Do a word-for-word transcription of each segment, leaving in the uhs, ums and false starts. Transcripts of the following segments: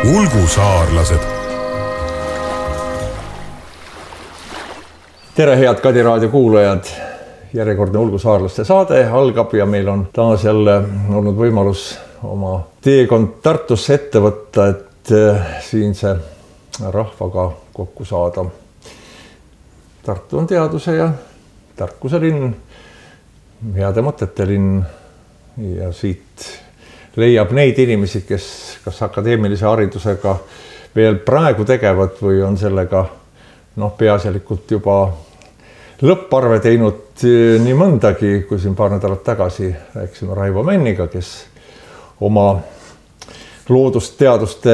ulgusaarlased. Tere, head Kadi raadio kuulajad. Järjekordne ulgusaarlaste saade algab ja meil on taas jälle olnud võimalus oma teekond Tartusse ette võtta, et siinse rahvaga kokku saada. Tartu on teaduse ja tarkuse linn, heade mõtete linn ja siit leiab neid inimesi, kes kas akadeemilise haridusega veel praegu tegevad või on sellega noh, peaasjalikult juba lõpparve teinud nii mõndagi, kui siin paar nädalat tagasi rääkisime Raivo Männiga, kes oma loodusteaduste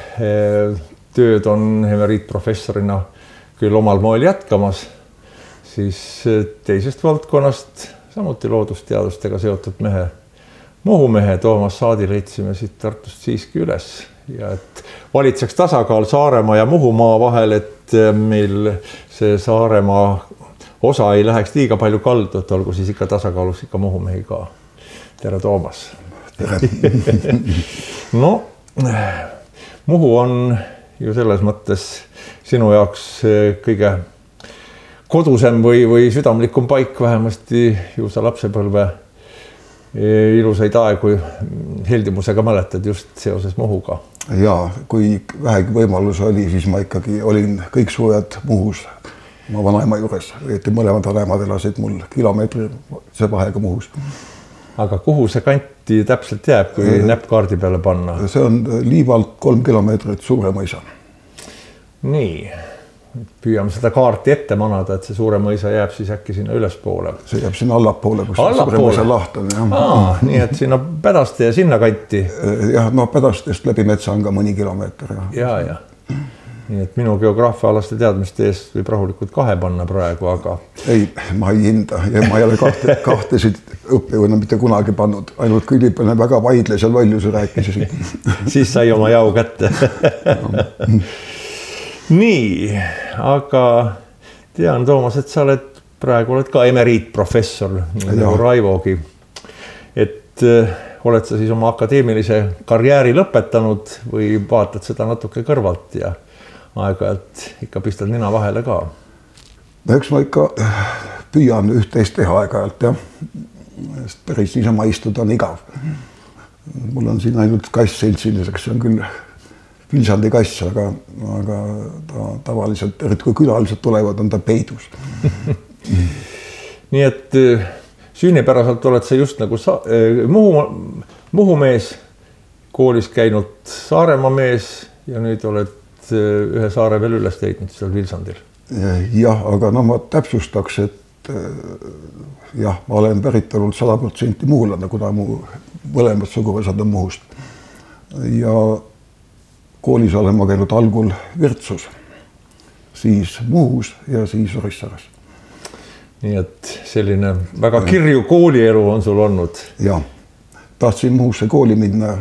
tööd on emeriitprofessorina küll omal moel jätkamas, siis teisest valdkonnast, samuti loodusteadustega seotud mehe, Muhumehe Toomas Saadi leidsime siit Tartust siiski üles ja et valitseks tasakaal Saaremaa ja Muhumaa vahel, et meil see Saaremaa osa ei läheks liiga palju kaldu, et olgu siis ikka tasakaalus ikka Muhumehi ka. Tere, Toomas. Tere. No, Muhu on ju selles mõttes sinu jaoks kõige kodusem või, või südamlikum paik, vähemasti ju sa lapsepõlve ilusaid aegu heldimusega mäletad just seoses Muhuga. Jaa, kui vähegi võimalus oli, siis ma ikkagi olin kõik sujad Muhus, ma vanaema juures. Õieti mõlemad vanemad elasid mul kilomeetri see vahega Muhus. Aga kuhu see kanti täpselt jääb, kui näpp kaardi peale panna? See on Liivalt kolm kilomeetrit Suure mõisa. Nii, püüame seda kaarti ette manada, et see Suure mõisa jääb siis äkki sinna ülespoole. See jääb sinna allapoole, kus Suure mõisa laht on. Aa, nii et sinna Pädaste ja sinna kanti. Jah, no Pädastest läbi metsa on ka mõni kilomeeter. Ja, ja. Nii et minu geograafiaalaste teadmiste eest võib rahulikult kahe panna praegu, aga... Ei, ma ei hinda ja ma ei ole kahte, kahtesid õppijana mitte kunagi pannud. Ainult Külipane väga vaidles ja lolluse rääkisin. Siis sai oma jau kätte. Nii, aga tean, Toomas, et sa oled praegu oled ka emeriitprofessor, nagu Raivogi. Et oled sa siis oma akadeemilise karjääri lõpetanud või vaatad seda natuke kõrvalt ja aeg-ajalt ikka pistad nina vahele ka? Eks ma ikka püüan üht-teist teha aeg-ajalt, jah. Päris niisama istuda on igav. Mul on siin ainult kass seltsiliseks, see on küll Vilsandi kass, aga, aga ta tavaliselt, kui külalised tulevad, on ta peidus. Nii et sünnipäraselt oled sa just nagu sa, Muhu, Muhumees, koolis käinud Saaremaa mees ja nüüd oled ühe saare veel üles leidnud seal Vilsandil. Jah, aga no ma täpsustaks, et jah, ma olen päritolult sada protsenti muhulane, kuna mu mõlemad suguvõsad on Muhust. Ja koolis olen ma käinud algul Virtsus, siis Muhus ja siis Orissares. Nii et selline väga kirju koolielu on sul olnud. Jah, tahtsin Muhusse kooli minna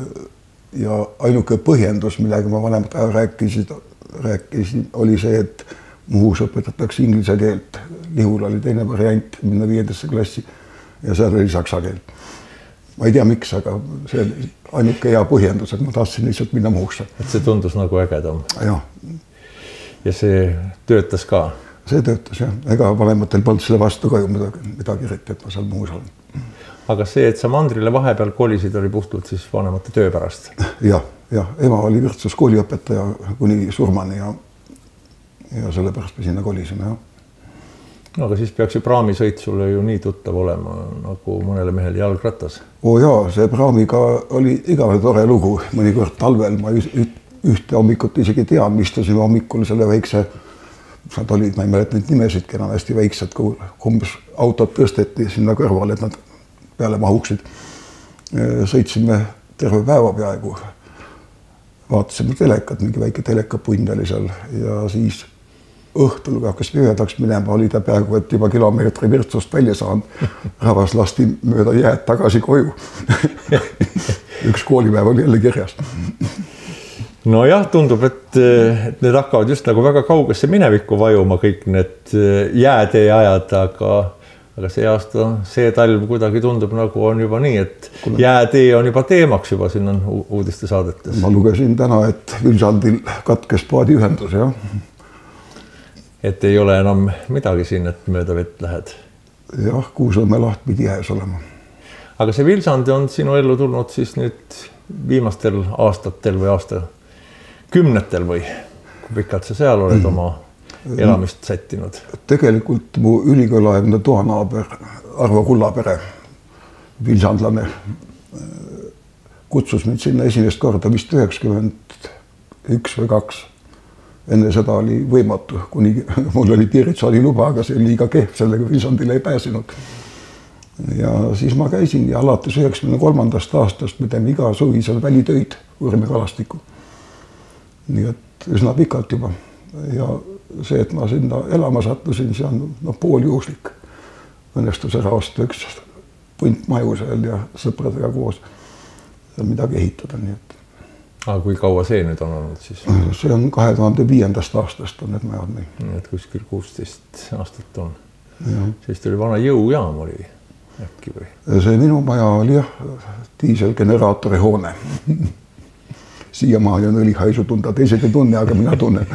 ja ainuke põhjendus, millega ma vanemad rääkisin, rääkisin, oli see, et Muhus õpetatakse inglise keelt. Lihul oli teine variant minna viiendasse klassi ja seal oli saksa keel. Ma ei tea miks, aga see on ainuke hea põhjendus, et ma tahtsin lihtsalt minna Muhusse. Et see tundus nagu ägedam. Ja. Ja see töötas ka? See töötas, jah. Ega vanematel polnud selle vastu ka ju midagi, midagi eriti, et ma seal Muhus olen. Aga see, et sa mandrile vahepeal kolisid, oli puhtult siis vanemate töö pärast? Jah, jah. Ema oli Virtsus kooliõpetaja kuni surmani ja, ja selle pärast me sinna kolisime, jah. No, aga siis peaks ju praamisõit sulle ju nii tuttav olema, nagu mõnele mehel jalgratas. Oo jaa, see praamiga oli igave tore lugu. Mõnikord talvel ma ühte hommikut isegi tean, istusime hommikul selle väikse, nad olid, ma ei mäleta neid nimesidki enam hästi väiksed, kui umbes autot tõsteti sinna kõrvale, et nad peale mahuksid. Sõitsime terve päeva peaaegu. Vaatasime telekat, mingi väike telekapunn oli seal ja siis õhtul hakkas pühedaks minema, oli ta peaaegu, et juba kilomeetri Virtsust välja saanud. Rahvas lasti mööda jääd tagasi koju. Üks koolipäev oli jälle kirjas. No jah, tundub, et, et need hakkavad just nagu väga kaugesse minevikku vajuma kõik need jäätee ajad, aga, aga see aasta, see talv kuidagi tundub nagu on juba nii, et jäätee on juba teemaks juba siin on uudiste saadetes. Ma lugesin täna, et Vilsandil katkes paadiühendus, jah. Et ei ole enam midagi siin, et mööda vett lähed. Jah, Kuusõmme laht pidi jääs olema. Aga see Vilsand on sinu ellu tulnud siis nüüd viimastel aastatel või aasta kümnetel või kui pikalt sa seal oled oma elamist sättinud? Tegelikult mu ülikoolaegne toanaaber Arvo Kullapere, vilsandlane, kutsus mind sinna esimest korda vist üheksakümmend üks või kaks. Enne seda oli võimatu, kuni mul oli piiritsaali luba, aga see oli liiga kehv, sellega Vilsandile ei pääsinud. Ja siis ma käisin ja alates üheksakümne kolmandast aastast me teeme iga suvi seal välitöid, uurime kalastikku. Nii et üsna pikalt juba. Ja see, et ma sinna elama sattusin, see on no, pooljuhuslik. Õnnestus ära osta üks punt maju seal ja sõpradega koos seal midagi ehitada. Nii et... Aga kui kaua see nüüd on olnud siis? See on kahe tuhande viiendast aastast on need majad meil. Nii et kuskil kuusteist aastat on. Ja. Siis tuli vana jõujaam oli äkki või? See minu maja oli jah, diiselgeneraatori hoone. Siiamaani on õlihaisu tunda, teised ei tunne, aga mina tunnen.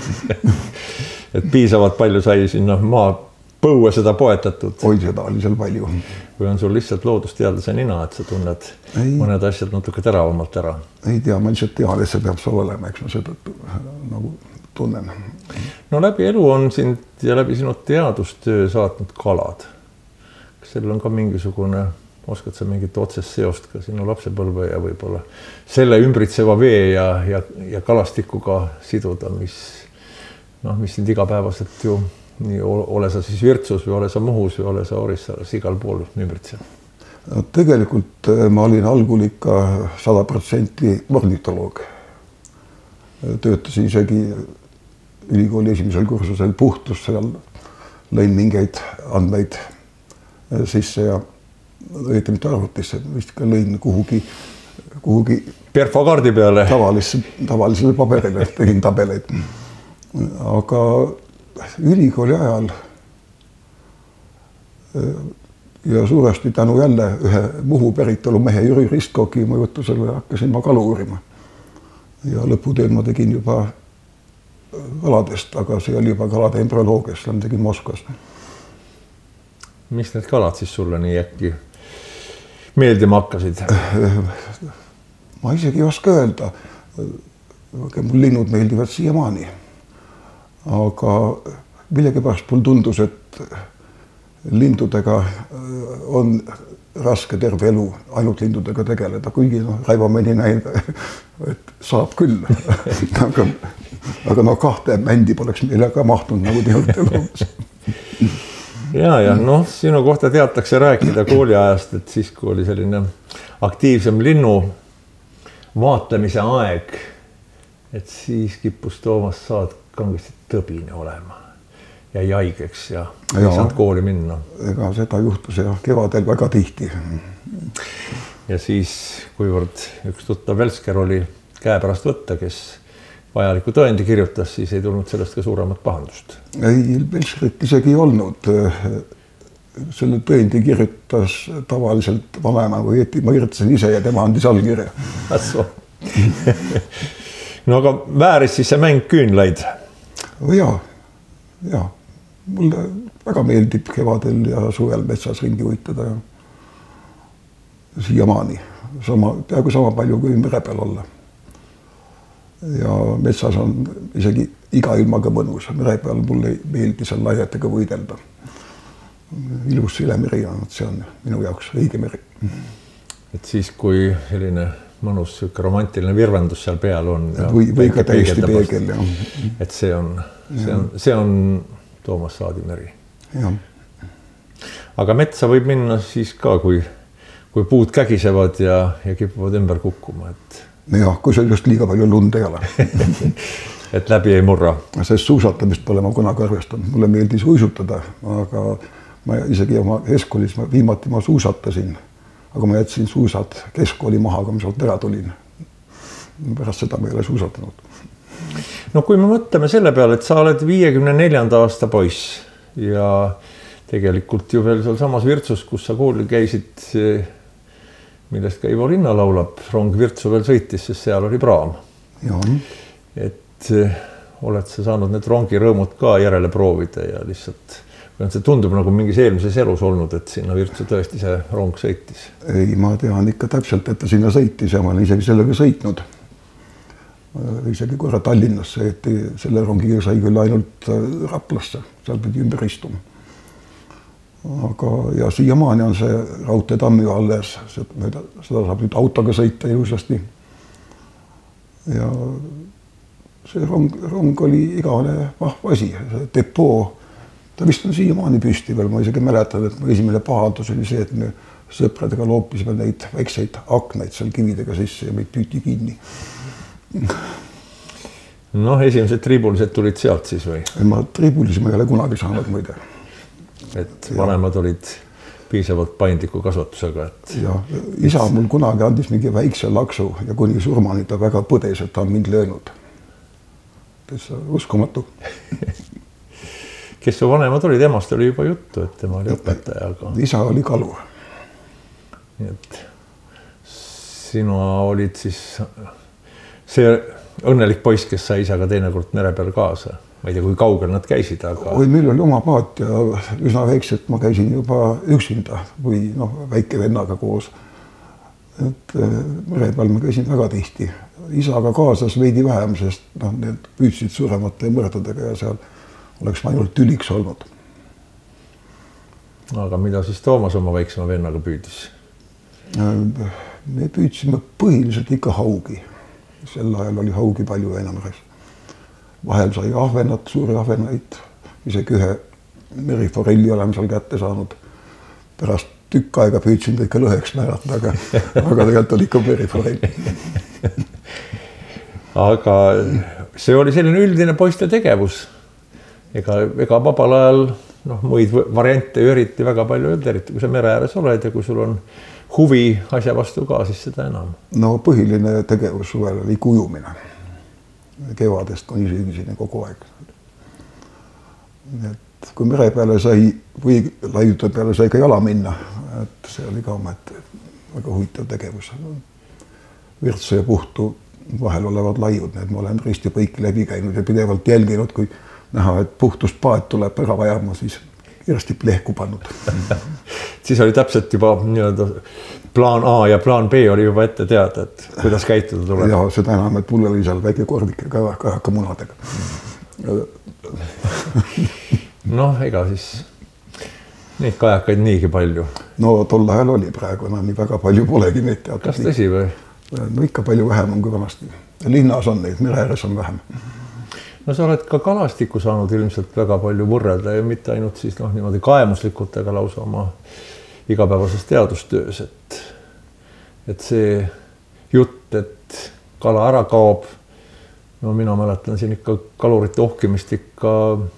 Et piisavalt palju sai sinna maa põue seda poetatud. Oi, seda oli seal palju. Või on sul lihtsalt loodusteadlase nina, et sa tunned ei. Mõned asjad natuke teravamalt ära? Ei tea, ma lihtsalt tean, et see peab sul olema, eks ma seda nagu tunnen. No läbi elu on sind ja läbi sinu teadustöö saatnud kalad. Kas sellel on ka mingisugune, oskad sa mingit otsest seost ka sinu lapsepõlve ja võib-olla selle ümbritseva vee ja, ja, ja kalastikuga siduda, mis, noh, mis sind igapäevaselt ju nii ole sa siis Virtsus või ole sa Muhus või ole sa Orissares igal pool ümbritseb? No, tegelikult ma olin algul ikka sada protsenti ornitoloog. Töötasin isegi ülikooli esimesel kursusel puhtus, seal lõin mingeid andmeid sisse ja õieti mitte arvutisse, vist ka lõin kuhugi, kuhugi perfokaardi peale. Tavalisse, tavalisele paberile tegin tabeleid. Aga ülikooli ajal ja suuresti tänu jälle ühe Muhu päritolu mehe Jüri Ristkoki mõjutusele hakkasin ma kalu uurima. Ja lõputööd ma tegin juba kaladest, aga see oli juba kalade embrüoloogias, seda ma tegin Moskvas. Mis need kalad siis sulle nii äkki meeldima hakkasid? Ma isegi ei oska öelda. Mul linnud meeldivad siiamaani. Aga millegipärast mul tundus, et lindudega on raske terve elu ainult lindudega tegeleda, kuigi no, Raivo Meni näib, et saab küll. aga, aga no kahte mändi poleks meile ka mahtunud nagu teolt. Ja, ja noh, sinu kohta teatakse rääkida kooliajast, et siis kui oli selline aktiivsem linnu vaatlemise aeg, et siis kippus Toomas saad kangesti tõbine olema ja jaigeks ja ei saanud kooli minna. Ega seda juhtus ja kevadel väga tihti. Ja siis, kuivõrd üks tuttav Velsker oli käe pärast võtta, kes vajaliku tõendi kirjutas, siis ei tulnud sellest ka suuremat pahandust. Ei, Velskrit isegi ei olnud. Selle tõendi kirjutas tavaliselt vanema või eti, ma kirjutasin ise ja tema andis allkirja. No aga vääris siis see mäng küünlaid? Jaa, jaa. Mulle väga meeldib kevadel ja suvel metsas ringi uitada ja siiamaani. Sama, peaaegu sama palju kui mere peal olla. Ja metsas on isegi iga ilmaga mõnus. Mere peal mulle ei meeldi seal laietega võidelda. Ilus silemeri on, see on minu jaoks õige meri. Et siis, kui selline mõnus romantiline virvendus seal peal on. Või, või ka täiesti peegel. Ja. Et see on, see on, see on Toomas Saadi meri. Ja. Aga metsa võib minna siis ka, kui, kui puud kägisevad ja, ja kipuvad ümber kukkuma. Et... Ja, kui see just liiga palju lund ei ole. Et läbi ei murra. Sest suusatamist pole ma kunagi arvestanud. Mulle meeldis uisutada, aga ma isegi oma keskkoolis ma, viimati ma suusatasin. Aga ma jätsin suusad keskkooli maha, kui ma sealt ära tulin. Pärast seda ma ei ole suusatanud. No kui me mõtleme selle peale, et sa oled viiekümne neljanda aasta poiss ja tegelikult ju veel seal samas Virtsus, kus sa kooli käisid, millest ka Ivo Linna laulab, rong Virtsu veel sõitis, sest seal oli praam. Ja. Et oled sa saanud need rongirõõmud ka järele proovida ja lihtsalt see tundub nagu mingis eelmises elus olnud, et sinna Virtsu tõesti see rong sõitis. Ei, ma tean ikka täpselt, et ta sinna sõitis ja ma olen isegi sellega sõitnud. Isegi korra Tallinnasse, et selle rongiga sai küll ainult Raplasse, seal pidi ümber istuma. Aga ja siiamaani on see raudteetammi alles, seda saab nüüd autoga sõita ilusasti. Ja see rong, rong oli igavene vahva asi, see depoo. Ta vist on siiamaani püsti veel, ma isegi mäletan, et mu esimene pahandus oli see, et me sõpradega loopisime neid väikseid aknaid seal kividega sisse ja meid püüti kinni. Noh, esimesed triibulised tulid sealt siis või? Ma triibulisi ma ei ole kunagi saanud muide. Et vanemad olid piisavalt paindliku kasvatusega. Et... Ja, isa mul kunagi andis mingi väikse laksu ja kuni surmani ta väga põdes, et ta on mind löönud. Täitsa uskumatu. Kes su vanemad olid, emast oli juba juttu, et tema oli õpetaja. Aga... Isa oli kalur. Nii et sina olid siis see õnnelik poiss, kes sai isaga teinekord mere peal kaasa. Ma ei tea, kui kaugel nad käisid, aga... Oi, meil oli oma paat ja üsna väikselt ma käisin juba üksinda või noh, väike vennaga koos. Et mere peal ma käisin väga tihti. Isaga kaasas veidi vähem, sest noh, need püüdsid suuremate mõrdadega ja seal oleks ma ainult tüliks olnud. Aga mida siis Toomas oma väiksema vennaga püüdis? Me püüdsime põhiliselt ikka haugi. Sel ajal oli haugi palju Väinameres. Vahel sai ahvenat, suuri ahvenaid, isegi ühe meriforelli oleme seal kätte saanud. Pärast tükk aega püüdsin ikka lõheks määrata, aga, aga tegelikult oli ikka meriforelli. Aga see oli selline üldine poiste tegevus. Ega, ega vabal ajal noh, muid variante üriti väga palju öelda, eriti kui sa mere ääres oled ja kui sul on huvi asja vastu ka, siis seda enam. No põhiline tegevus suvel oli kujumine. Kevadest kuni sügiseni kogu aeg. Et kui mere peale sai või laiuta peale sai ka jala minna, et see oli ka ometi väga huvitav tegevus. Virtsu ja Puhtu vahel olevad laiud, need ma olen risti põiki läbi käinud ja pidevalt jälginud, kui näha, et Puhtust paat tuleb ära vajama, siis kiiresti plehku pannud. Siis oli täpselt juba nii-öelda plaan A ja plaan B oli juba ette teada, et kuidas käituda tuleb. Ja seda enam, et mul oli seal väike korvike kajaka munadega. Noh, ega siis neid kajakaid niigi palju. No tol ajal oli praegu, enam nii väga palju polegi neid teatud. Kas tõsi või? No ikka palju vähem on kui vanasti. Linnas on neid, mere ääres on vähem. No sa oled ka kalastikku saanud ilmselt väga palju võrrelda ja mitte ainult siis noh, niimoodi kaemuslikult ega lausa oma igapäevases teadustöös, et, et see jutt, et kala ära kaob, no mina mäletan siin ikka kalurite ohkimist ikka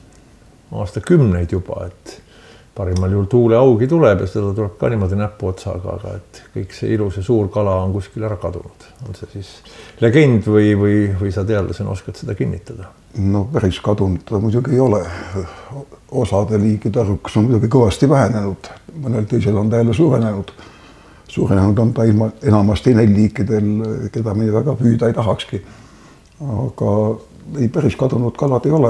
aastakümneid juba, et parimal juhul tuule augi tuleb ja seda tuleb ka niimoodi näpu otsaga, aga et kõik see ilus ja suur kala on kuskil ära kadunud. On see siis legend või, või, või sa teadlasena oskad seda kinnitada? No päris kadunud muidugi ei ole. Osade liigide arvukus on muidugi kõvasti vähenenud. Mõnel teisel on ta jälle suurenenud. Suurenenud on ta ilma enamasti neil liikidel, keda me väga püüda ei tahakski. Aga ei päris kadunud kalad ei ole.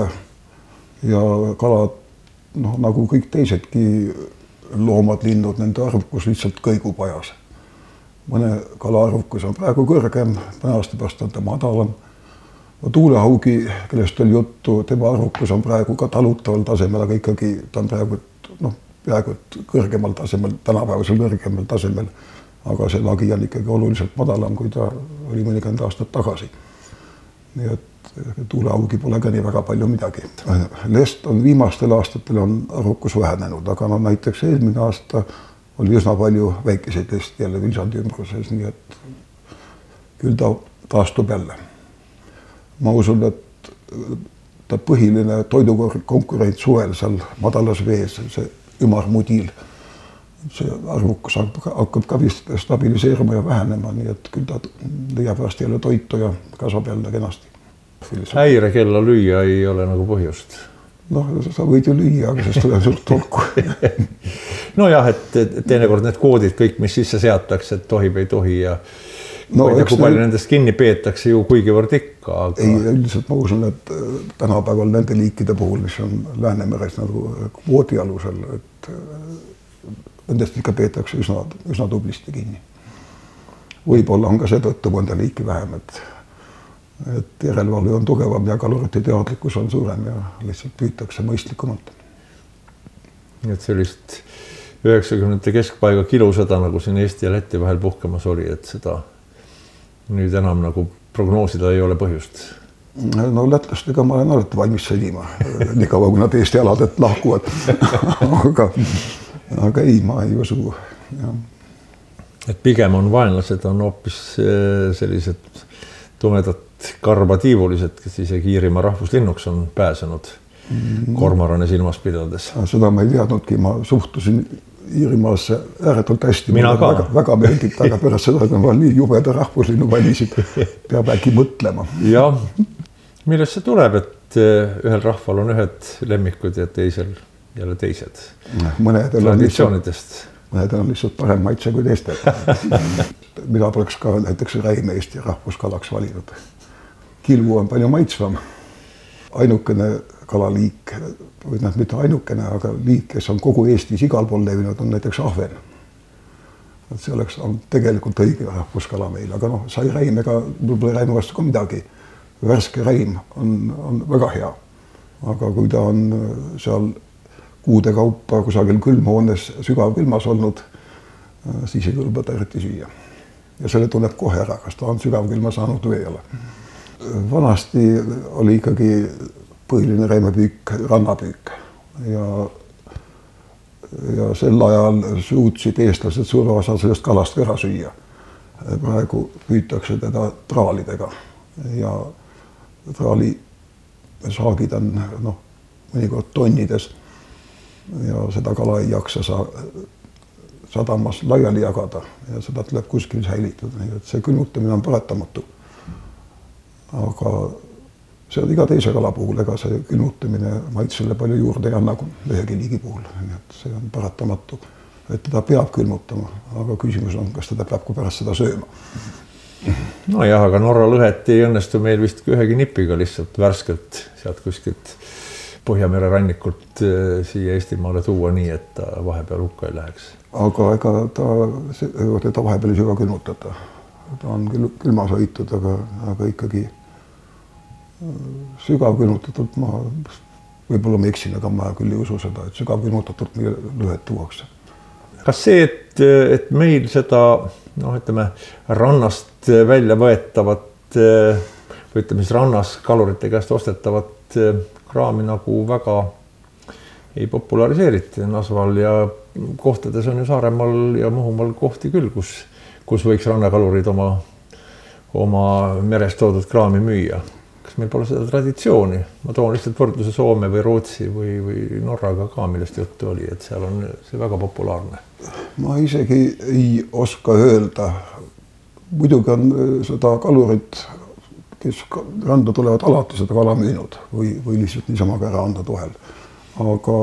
Ja kalad, noh, nagu kõik teisedki loomad, linnud, nende arvukus lihtsalt kõigub ajas. Mõne kala arvukus on praegu kõrgem, mõne aasta pärast on ta madalam. No, tuulehaugi, kellest oli juttu, tema arvukus on praegu ka talutaval tasemel, aga ikkagi ta on praegu noh, peaaegu kõrgemal tasemel, tänapäevasel kõrgemal tasemel, aga see lagi on ikkagi oluliselt madalam, kui ta oli mõnikümmend aastat tagasi. Nii et tuulehaugi pole ka nii väga palju midagi. Lest on viimastel aastatel on arvukus vähenenud, aga no, näiteks eelmine aasta oli üsna palju väikeseid lesti jälle Vilsandi ümbruses, nii et küll ta taastub jälle. Ma usun, et ta põhiline toidukonkurent suvel seal madalas vees, see ümarmudiil, see arvukus hakkab ka vist stabiliseeruma ja vähenema, nii et küll ta leiab vast jälle toitu ja kasvab jälle kenasti. Häire kella lüüa ei ole nagu põhjust? noh, sa võid ju lüüa, aga sest tuleb suurt tolku. Nojah, et teinekord need koodid kõik, mis sisse seatakse, et tohib, ei tohi ja no, ma ei tea, kui palju ne... nendest kinni peetakse ju kuigivõrd ikka. Aga... Ei, üldiselt ma usun, et tänapäeval nende liikide puhul, mis on Läänemeres nagu kvoodi alusel, et nendest ikka peetakse üsna, üsna tublisti kinni. Võib-olla on ka seetõttu mõnda liiki vähem, et, et järelevalve on tugevam ja kalurite teadlikkus on suurem ja lihtsalt püütakse mõistlikumalt. Nii et sellist üheksakümnendate keskpaiga kilusõda, nagu siin Eesti ja Läti vahel puhkemas oli, et seda nüüd enam nagu prognoosida ei ole põhjust. No lätlastega ma olen alati valmis sõdima, nii kaua kui nad Eesti aladelt lahkuvad. aga, aga ei, ma ei usu. Ja. Et pigem on vaenlased on hoopis sellised tumedad karbatiivulised, kes isegi Iirimaa rahvuslinnuks on pääsenud kormorane silmas pidades. Seda ma ei teadnudki, ma suhtusin Iirimaasse ääretult hästi. Mina ka. Väga, väga meeldib, aga pärast seda, kui ma nii jubeda rahvuslinnu valisid, peab äkki mõtlema. Ja, millest see tuleb, et ühel rahval on ühed lemmikud ja teisel jälle teised? Mõnedel on lihtsalt, mõnedel on lihtsalt parem maitse kui teistel. Mida poleks ka näiteks räime Eesti rahvuskalaks valinud. Kilvu on palju maitsvam. Ainukene kalaliik, või nad mitte ainukene, aga liik, kes on kogu Eestis igal pool levinud, on näiteks ahven. Et see oleks on tegelikult õige rahvuskala meil, aga noh, sai räim ega võib-olla räime vastu ka midagi. Värske räim on, on väga hea, aga kui ta on seal kuude kaupa kusagil külmhoones sügav külmas olnud, siis ei kõlba ta eriti süüa. Ja selle tunneb kohe ära, kas ta on sügav külma saanud või ei ole. Vanasti oli ikkagi põhiline räimepüük rannapüük ja, ja sel ajal suutsid eestlased suure osa sellest kalast ära süüa. Praegu püütakse teda traalidega ja traali saagid on noh, mõnikord tonnides ja seda kala ei jaksa sa sadamas laiali jagada ja seda tuleb kuskil säilitada, nii et see külmutamine on paratamatu. Aga see on iga teise kala puhul, ega see külmutamine maitsele palju juurde ei anna kui ühegi liigi puhul, nii et see on paratamatu, et teda peab külmutama, aga küsimus on, kas teda peab kui pärast seda sööma. No jah, aga Norra lõhet ei õnnestu meil vist ühegi nipiga lihtsalt värskelt sealt kuskilt Põhjamere rannikult siia Eestimaale tuua nii, et ta vahepeal hukka ei läheks. Aga ega ta, ta vahepeal ei süga külmutada. Ta on küll külmas hoitud, aga, aga ikkagi sügav külmutatud ma võib-olla ma eksin, aga ma küll ei usu seda, et sügav külmutatud meil lõhet tuuakse. Kas see, et, et meil seda noh, ütleme, rannast välja võetavat või ütleme siis rannas kalurite käest ostetavat kraami nagu väga ei populariseeriti Nasval ja kohtades on ju Saaremaal ja Muhumaal kohti küll, kus, kus võiks rannakalurid oma, oma merest toodud kraami müüa. Kas meil pole seda traditsiooni? Ma toon lihtsalt võrdluse Soome või Rootsi või, või Norraga ka, millest juttu oli, et seal on see väga populaarne. Ma isegi ei oska öelda. Muidugi on seda kalurit, kes randa tulevad alati seda kala müünud või, või lihtsalt niisama ka ära anda tohel. Aga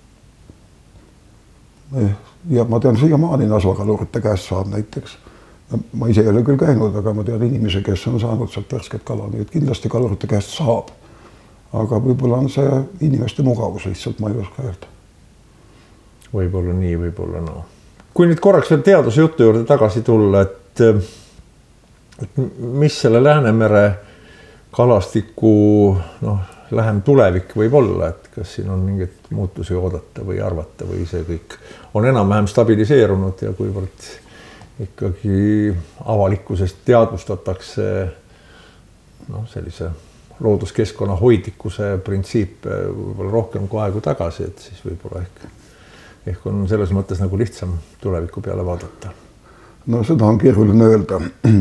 ja ma tean siiamaani Nasva kalurite käest saab näiteks. Ma ise ei ole küll käinud, aga ma tean inimese, kes on saanud sealt värsket kala, nii et kindlasti kalurite käest saab. Aga võib-olla on see inimeste mugavus lihtsalt, ma ei oska öelda. Võib-olla nii, võib-olla no. Kui nüüd korraks veel teaduse jutu juurde tagasi tulla, et, et mis selle Läänemere kalastiku noh, lähem tulevik võib olla, et kas siin on mingit muutusi oodata või arvata või see kõik on enam-vähem stabiliseerunud ja kuivõrd ikkagi avalikkusest teadvustatakse noh, sellise looduskeskkonna hoidlikkuse printsiip võib-olla rohkem kui aegu tagasi, et siis võib-olla ehk, ehk on selles mõttes nagu lihtsam tuleviku peale vaadata. No seda on keeruline öelda.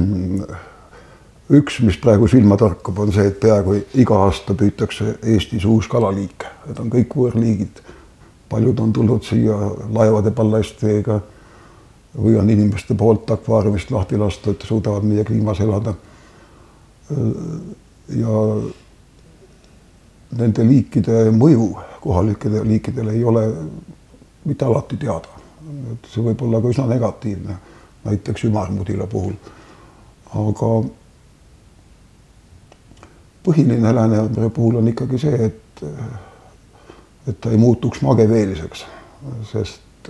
Üks, mis praegu silma tarkub, on see, et peaaegu iga aasta püütakse Eestis uus kalaliik. Need on kõik võõrliigid. Paljud on tulnud siia laevade ballastvega või on inimeste poolt akvaariumist lahti lastud, suudavad meie kliimas elada. Ja nende liikide mõju kohalikele liikidele ei ole mitte alati teada. Et see võib olla ka üsna negatiivne, näiteks ümarmudila puhul. Aga põhiline Läänemere puhul on ikkagi see, et, et ta ei muutuks mageveeliseks, sest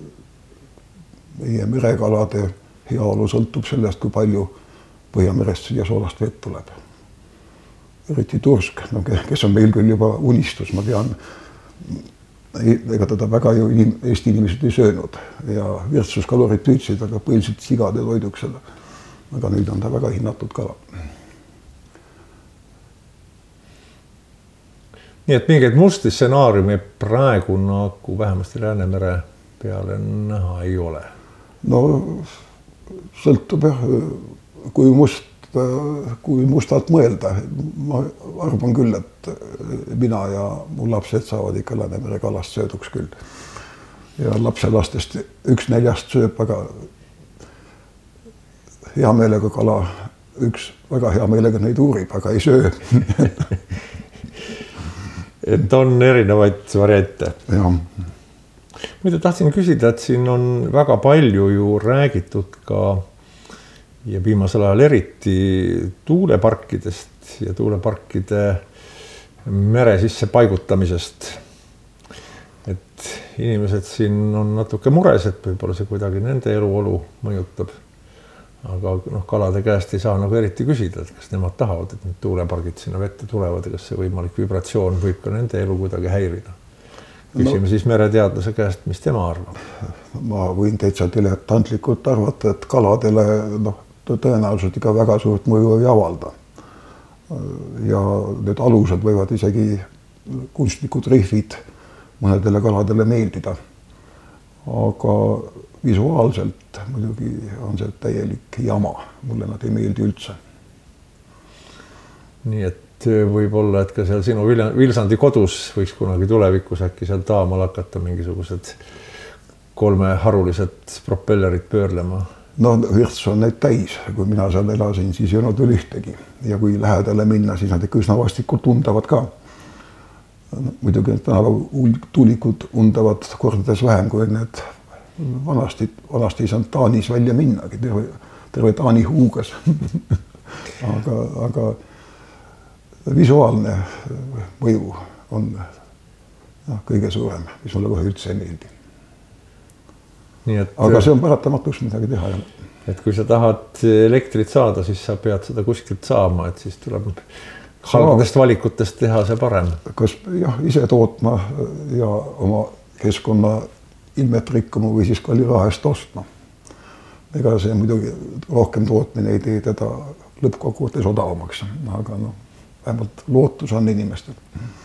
meie merekalade heaolu sõltub sellest, kui palju Põhjamerest ja soolast vett tuleb. Eriti tursk, no, kes on meil küll juba unistus, ma tean, ega teda väga ju inim, Eesti inimesed ei söönud ja virtsuskalorid püüdsid, aga põhiliselt sigade toiduks seda. Aga nüüd on ta väga hinnatud kala. Nii et mingeid musti stsenaariumi praegu nagu vähemasti Läänemere peale näha ei ole. No sõltub jah, kui must, kui mustalt mõelda. Ma arvan küll, et mina ja mu lapsed saavad ikka Läänemere kalast sööduks küll. Ja lapselastest üks neljast sööb väga hea meelega kala, üks väga hea meelega neid uurib, aga ei söö. Et on erinevaid variante. Jah. Mida tahtsin küsida, et siin on väga palju ju räägitud ka ja viimasel ajal eriti tuuleparkidest ja tuuleparkide mere sisse paigutamisest. Et inimesed siin on natuke mures, et võib-olla see kuidagi nende eluolu mõjutab. Aga noh, kalade käest ei saa nagu eriti küsida, et kas nemad tahavad, et need tuulepargid sinna vette tulevad ja kas see võimalik vibratsioon võib ka nende elu kuidagi häirida. Küsime no, siis mereteadlase käest, mis tema arvab. Ma võin täitsa diletantlikult arvata, et kaladele noh, tõenäoliselt ikka väga suurt mõju ei avalda. Ja need alused võivad isegi kunstnikud rihvid mõnedele kaladele meeldida. Aga visuaalselt muidugi on see täielik jama. Mulle nad ei meeldi üldse. Nii et võib-olla, et ka seal sinu Vilsandi kodus võiks kunagi tulevikus äkki seal taamal hakata mingisugused kolme harulised propellerid pöörlema. No virts on neid täis. Kui mina seal elasin, siis ei olnud veel ühtegi. Ja kui lähedale minna, siis nad ikka üsna vastikult undavad ka. Muidugi need tuulikud undavad kordades vähem, kui need vanasti, vanasti ei saanud Taanis välja minnagi. Terve, terve Taani huugas. aga, aga visuaalne mõju on no, kõige suurem, mis mulle kohe üldse ei meeldi. Nii et, aga see on paratamatus midagi teha. Et kui sa tahad elektrit saada, siis sa pead seda kuskilt saama, et siis tuleb halvadest valikutest teha see parem. Kas jah, ise tootma ja oma keskkonna ilmet rikkuma või siis kalli eest ostma. Ega see muidugi rohkem tootmine ei tee teda lõppkokkuvõttes odavamaks, aga noh, vähemalt lootus on inimestel.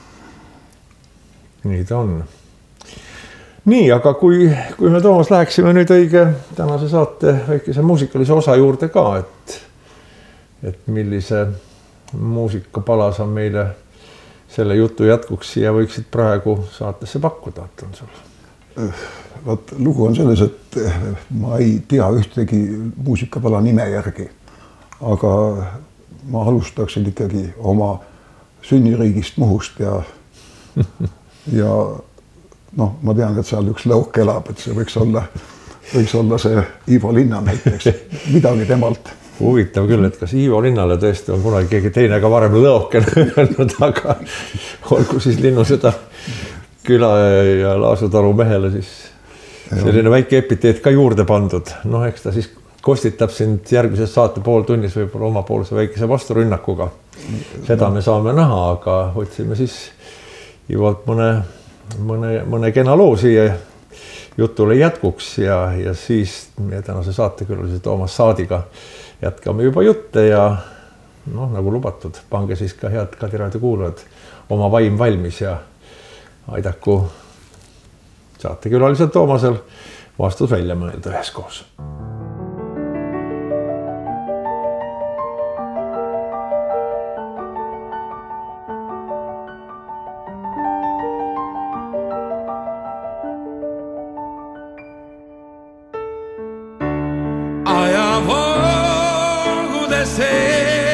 Nii ta on. Nii, aga kui, kui me Toomas läheksime nüüd õige tänase saate väikese muusikalise osa juurde ka, et, et millise muusikapala sa meile selle jutu jätkuks ja võiksid praegu saatesse pakkuda, et on sul? Vaat, lugu on selles, et ma ei tea ühtegi muusikapala nime järgi, aga ma alustaksin ikkagi oma sünniriigist Muhust ja, ja noh, ma tean, et seal üks lõuk elab, et see võiks olla, võiks olla see Ivo Linna näiteks, midagi temalt. Huvitav küll, et kas Ivo Linnale tõesti on kunagi keegi teine ka varem lõuken öelnud, aga olgu siis Linnu seda küla ja Laasutaru mehele siis selline väike epiteet ka juurde pandud. Noh, eks ta siis kostitab sind järgmises saate pool tunnis võib-olla omapoolse väikese vasturünnakuga. Seda me saame näha, aga võtsime siis Ivolt mõne, mõne, mõne kena loo siia jutule jätkuks ja, ja siis meie tänase saatekülalise Toomas Saadiga jätkame juba jutte ja noh, nagu lubatud, pange siis ka head Kadiraadio kuulajad oma vaim valmis ja aidaku saatekülalisel Toomasel vastus välja mõelda üheskoos.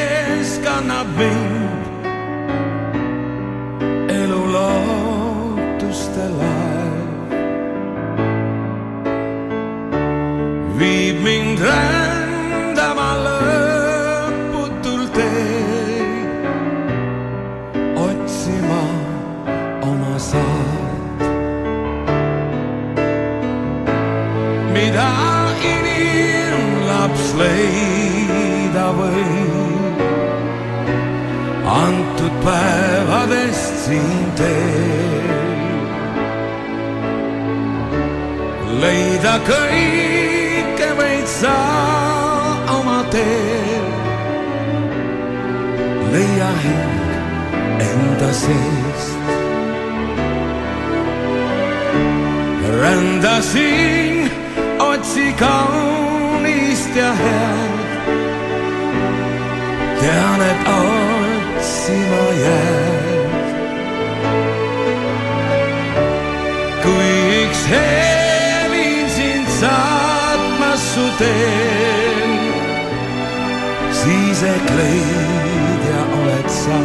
Elu laul viib mind rändama lõputul tee, otsima oma saad, mida inimlaps leida võib antud päevadest siin teel. Leida kõike võid sa oma teel, leia hing enda seest. Rändasin, otsi kaunist ja head, tean, et otsima jääd. Kui üks helin sind saatmas su teen, siis ehk leidja oled sa.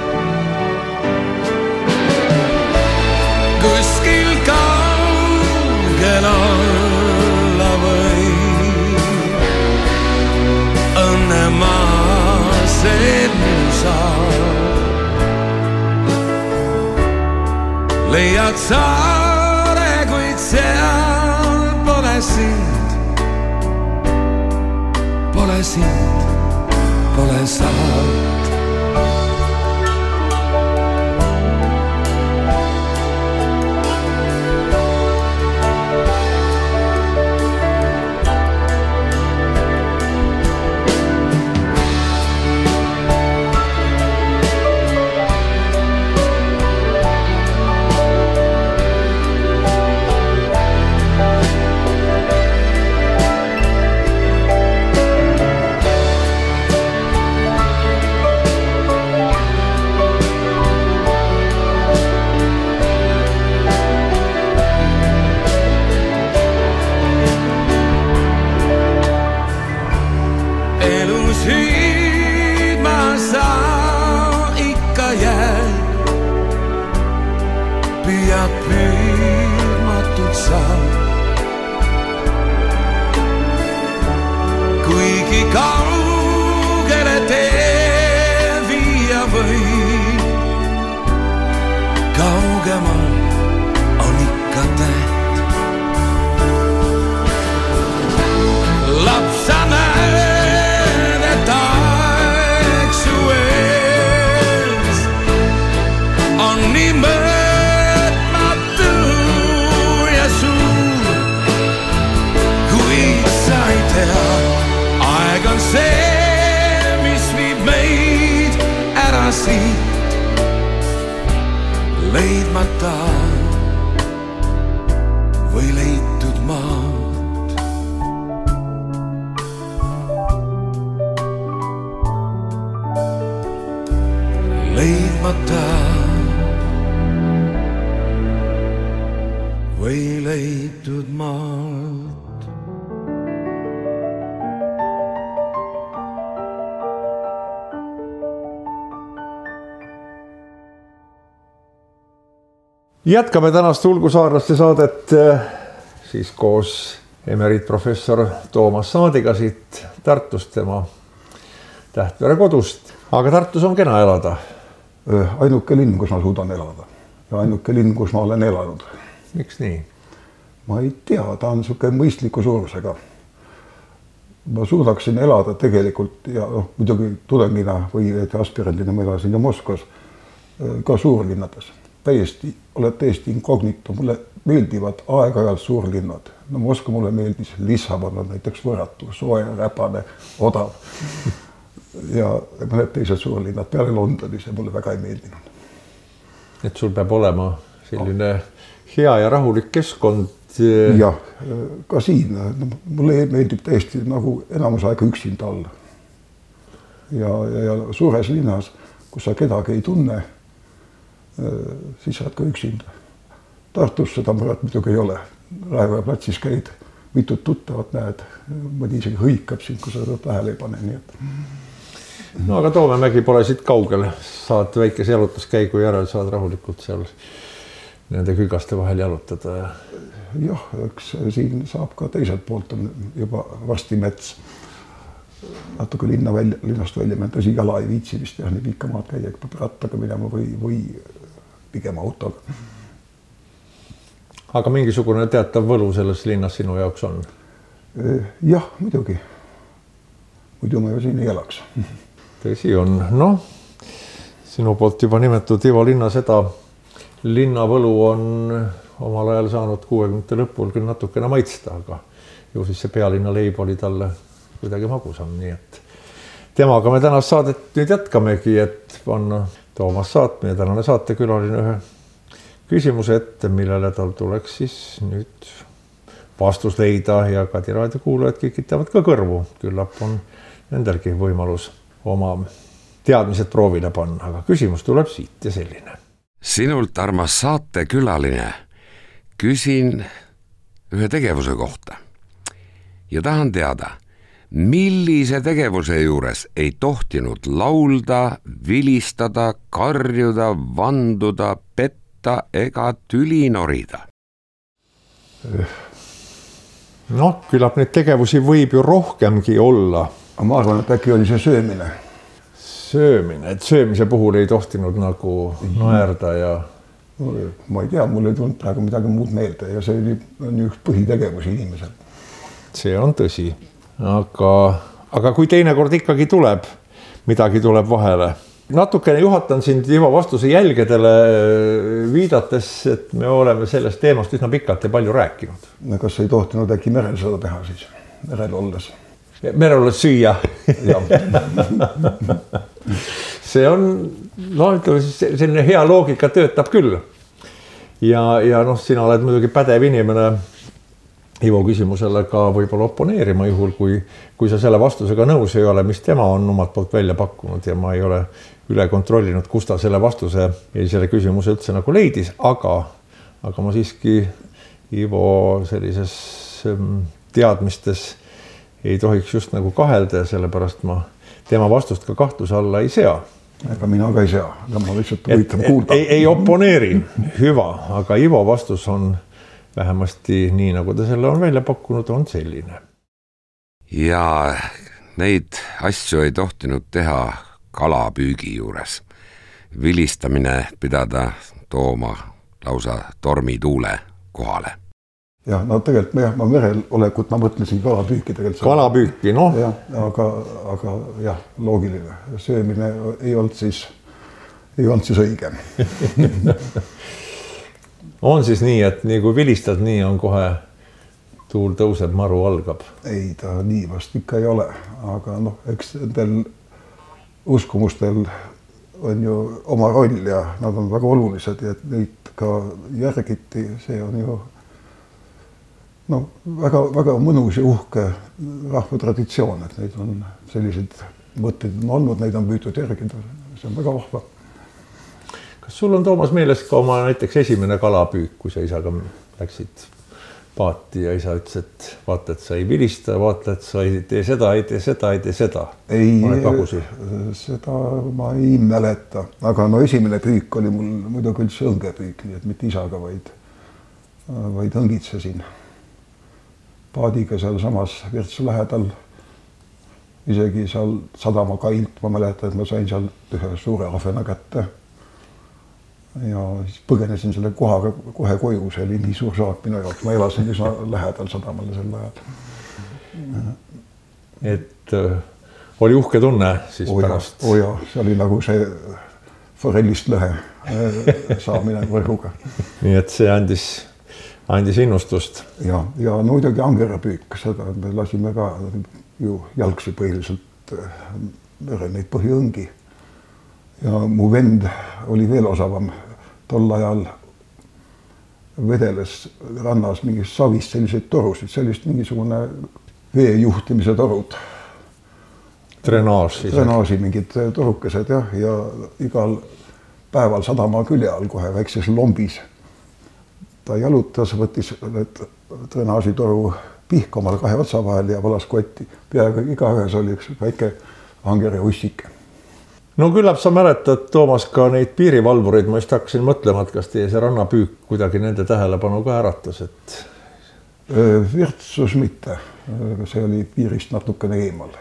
Kuskil kaugel olla võib õnne maa see musa. Leiad saare, kuid seal pole sind, pole sind, pole saad. Kuigi kaugele tee viia võib, kaugemal on ikka täht. Laps, sa näed, et aeg su ees on nii mõõtmatu ja suur, kuid sa ei tea, aeg on see, mis viib meid ära siit, leidmata või leitud maad. Leidmata või leitud maad. Jätkame tänast Ulgusaarlaste saadet siis koos emeriitprofessor Toomas Saadiga siit Tartust, tema Tähtvere kodust. Aga Tartus on kena elada. Ainuke linn, kus ma suudan elada ja ainuke linn, kus ma olen elanud. Miks nii? Ma ei tea, ta on niisugune mõistliku suurusega. Ma suudaksin elada tegelikult ja no, muidugi tudengina või aspirandina ma elasin ja Moskvas ka suurlinnades. Täiesti, oled täiesti inkognito, mulle meeldivad aeg-ajalt suurlinnad. No Moskva mulle meeldis, Lissabon on näiteks võrratu, soe, räpane, odav. Ja mõned teised suurlinnad peale Londonis ja mulle väga ei meeldinud. Et sul peab olema selline hea ja rahulik keskkond. Jah, ka siin. No, mulle meeldib täiesti nagu enamus aega üksinda olla. Ja, ja, ja suures linnas, kus sa kedagi ei tunne, siis saad ka üksinda. Tartus seda muret muidugi ei ole. Raekoja platsis käid, mitut tuttavat näed, mõni isegi hõikab sind, kui sa seda tähele ei pane. Nii et... No aga Toomemägi pole siit kaugel, saad väikese jalutuskäigu järel, saad rahulikult seal nende kügaste vahel jalutada ja jah, eks siin saab ka teiselt poolt on juba varsti mets natuke linna välja, linnast välja minna, tõsi jala ei viitsi vist jah, nii pikka maad käia, peab rattaga minema või, või pigem autoga. Aga mingisugune teatav võlu selles linnas sinu jaoks on? Jah, muidugi. Muidu ma ju siin ei elaks. Tõsi on, noh, sinu poolt juba nimetatud Ivo linna seda linnavõlu on omal ajal saanud kuuekümnendate lõpul küll natukene maitsta, aga ju siis see pealinna leib oli talle kuidagi magusam, nii et temaga me tänast saadet nüüd jätkamegi, et panna Toomas Saatme ja tänane saatekülaline ühe küsimuse ette, millele tal tuleks siis nüüd vastus leida ja Kadi raadio kuulajad kikitavad ka kõrvu. Küllap on nendelgi võimalus oma teadmised proovile panna, aga küsimus tuleb siit ja selline. Sinult, armas saatekülaline, küsin ühe tegevuse kohta ja tahan teada, millise tegevuse juures ei tohtinud laulda, vilistada, karjuda, vanduda, petta ega tüli norida? Noh, küllap neid tegevusi võib ju rohkemgi olla. Ma arvan, et äkki oli see söömine. Söömine, et söömise puhul ei tohtinud nagu naerda ja... Ma ei tea, mul ei tulnud praegu midagi muud meelde ja see oli, on üks põhitegevus inimesel. See on tõsi, aga, aga kui teinekord ikkagi tuleb, midagi tuleb vahele. Natukene juhatan sind Ivo vastuse jälgedele viidates, et me oleme sellest teemast üsna pikalt ja palju rääkinud. Kas ei tohtinud äkki merel seda teha siis, merel olles? Merel olles süüa. See on, no ütleme siis selline hea loogika töötab küll. Ja, ja noh, sina oled muidugi pädev inimene Ivo küsimusele ka võib-olla oponeerima juhul, kui, kui sa selle vastusega nõus ei ole, mis tema on omalt poolt välja pakkunud ja ma ei ole üle kontrollinud, kus ta selle vastuse ja selle küsimuse üldse nagu leidis, aga, aga ma siiski Ivo sellises teadmistes ei tohiks just nagu kahelda ja sellepärast ma tema vastust ka kahtluse alla ei sea. Ega mina ka ei sea, aga ma lihtsalt huvitab kuulda. Ei, ei oponeeri, hüva, aga Ivo vastus on vähemasti nii, nagu ta selle on välja pakkunud, on selline. Ja neid asju ei tohtinud teha kalapüügi juures. Vilistamine pidada tooma lausa tormituule kohale. Jah, no tegelikult ma, jah, ma merel olekut, ma mõtlesin kalapüüki tegelikult. Kalapüüki, noh. Jah, aga, aga jah, loogiline. Söömine ei olnud siis, ei olnud siis õige. On siis nii, et nii kui vilistad, nii on kohe tuul tõuseb, maru algab? Ei, ta nii vast ikka ei ole, aga noh, eks nendel uskumustel on ju oma roll ja nad on väga olulised ja et neid ka järgiti, see on ju no, väga, väga mõnus ja uhke rahvatraditsioon, et neid on sellised mõtted on olnud, neid on püütud järgida, see on väga vahva. Kas sul on Toomas meeles ka oma näiteks esimene kalapüük, kui sa isaga läksid paati ja isa ütles, et vaata, et sa ei vilista, vaata, et sa ei tee seda, ei tee seda, ei tee seda. Ei, seda ma ei mäleta, aga no esimene püük oli mul muidugi üldse õngepüük, nii et mitte isaga, vaid, vaid õngitsesin paadiga seal samas Virtsu lähedal, isegi seal sadama kailt, ma mäletan, et ma sain seal ühe suure ahvena kätte. Ja siis põgenesin selle kohaga kohe koju, see oli nii suur saak minu jaoks, ma elasin üsna lähedal sadamale sel ajal. Et äh, oli uhke tunne siis oh pärast? Oo jah, see oli nagu see forellist lõhe saamine võrguga. Nii et see andis, andis innustust. Ja, ja no muidugi angerapüük, seda me lasime ka ju jalgsi põhiliselt neid põhiõngi. Ja mu vend oli veel osavam tol ajal vedeles rannas mingist savist selliseid torusid, sellist mingisugune veejuhtimise torud. Drenaaž. Drenaaži mingid torukesed jah, ja igal päeval sadama külje all kohe väikses lombis. Ta jalutas, võttis drenaažitoru pihku omal kahe otsa vahel ja valas kotti. Peaaegu igaühes oli üks väike anger ja ussike. no küllap sa mäletad, Toomas, ka neid piirivalvureid, ma just hakkasin mõtlema, et kas teie see rannapüük kuidagi nende tähelepanu ka äratas, et Virtsus mitte, see oli piirist natukene eemal.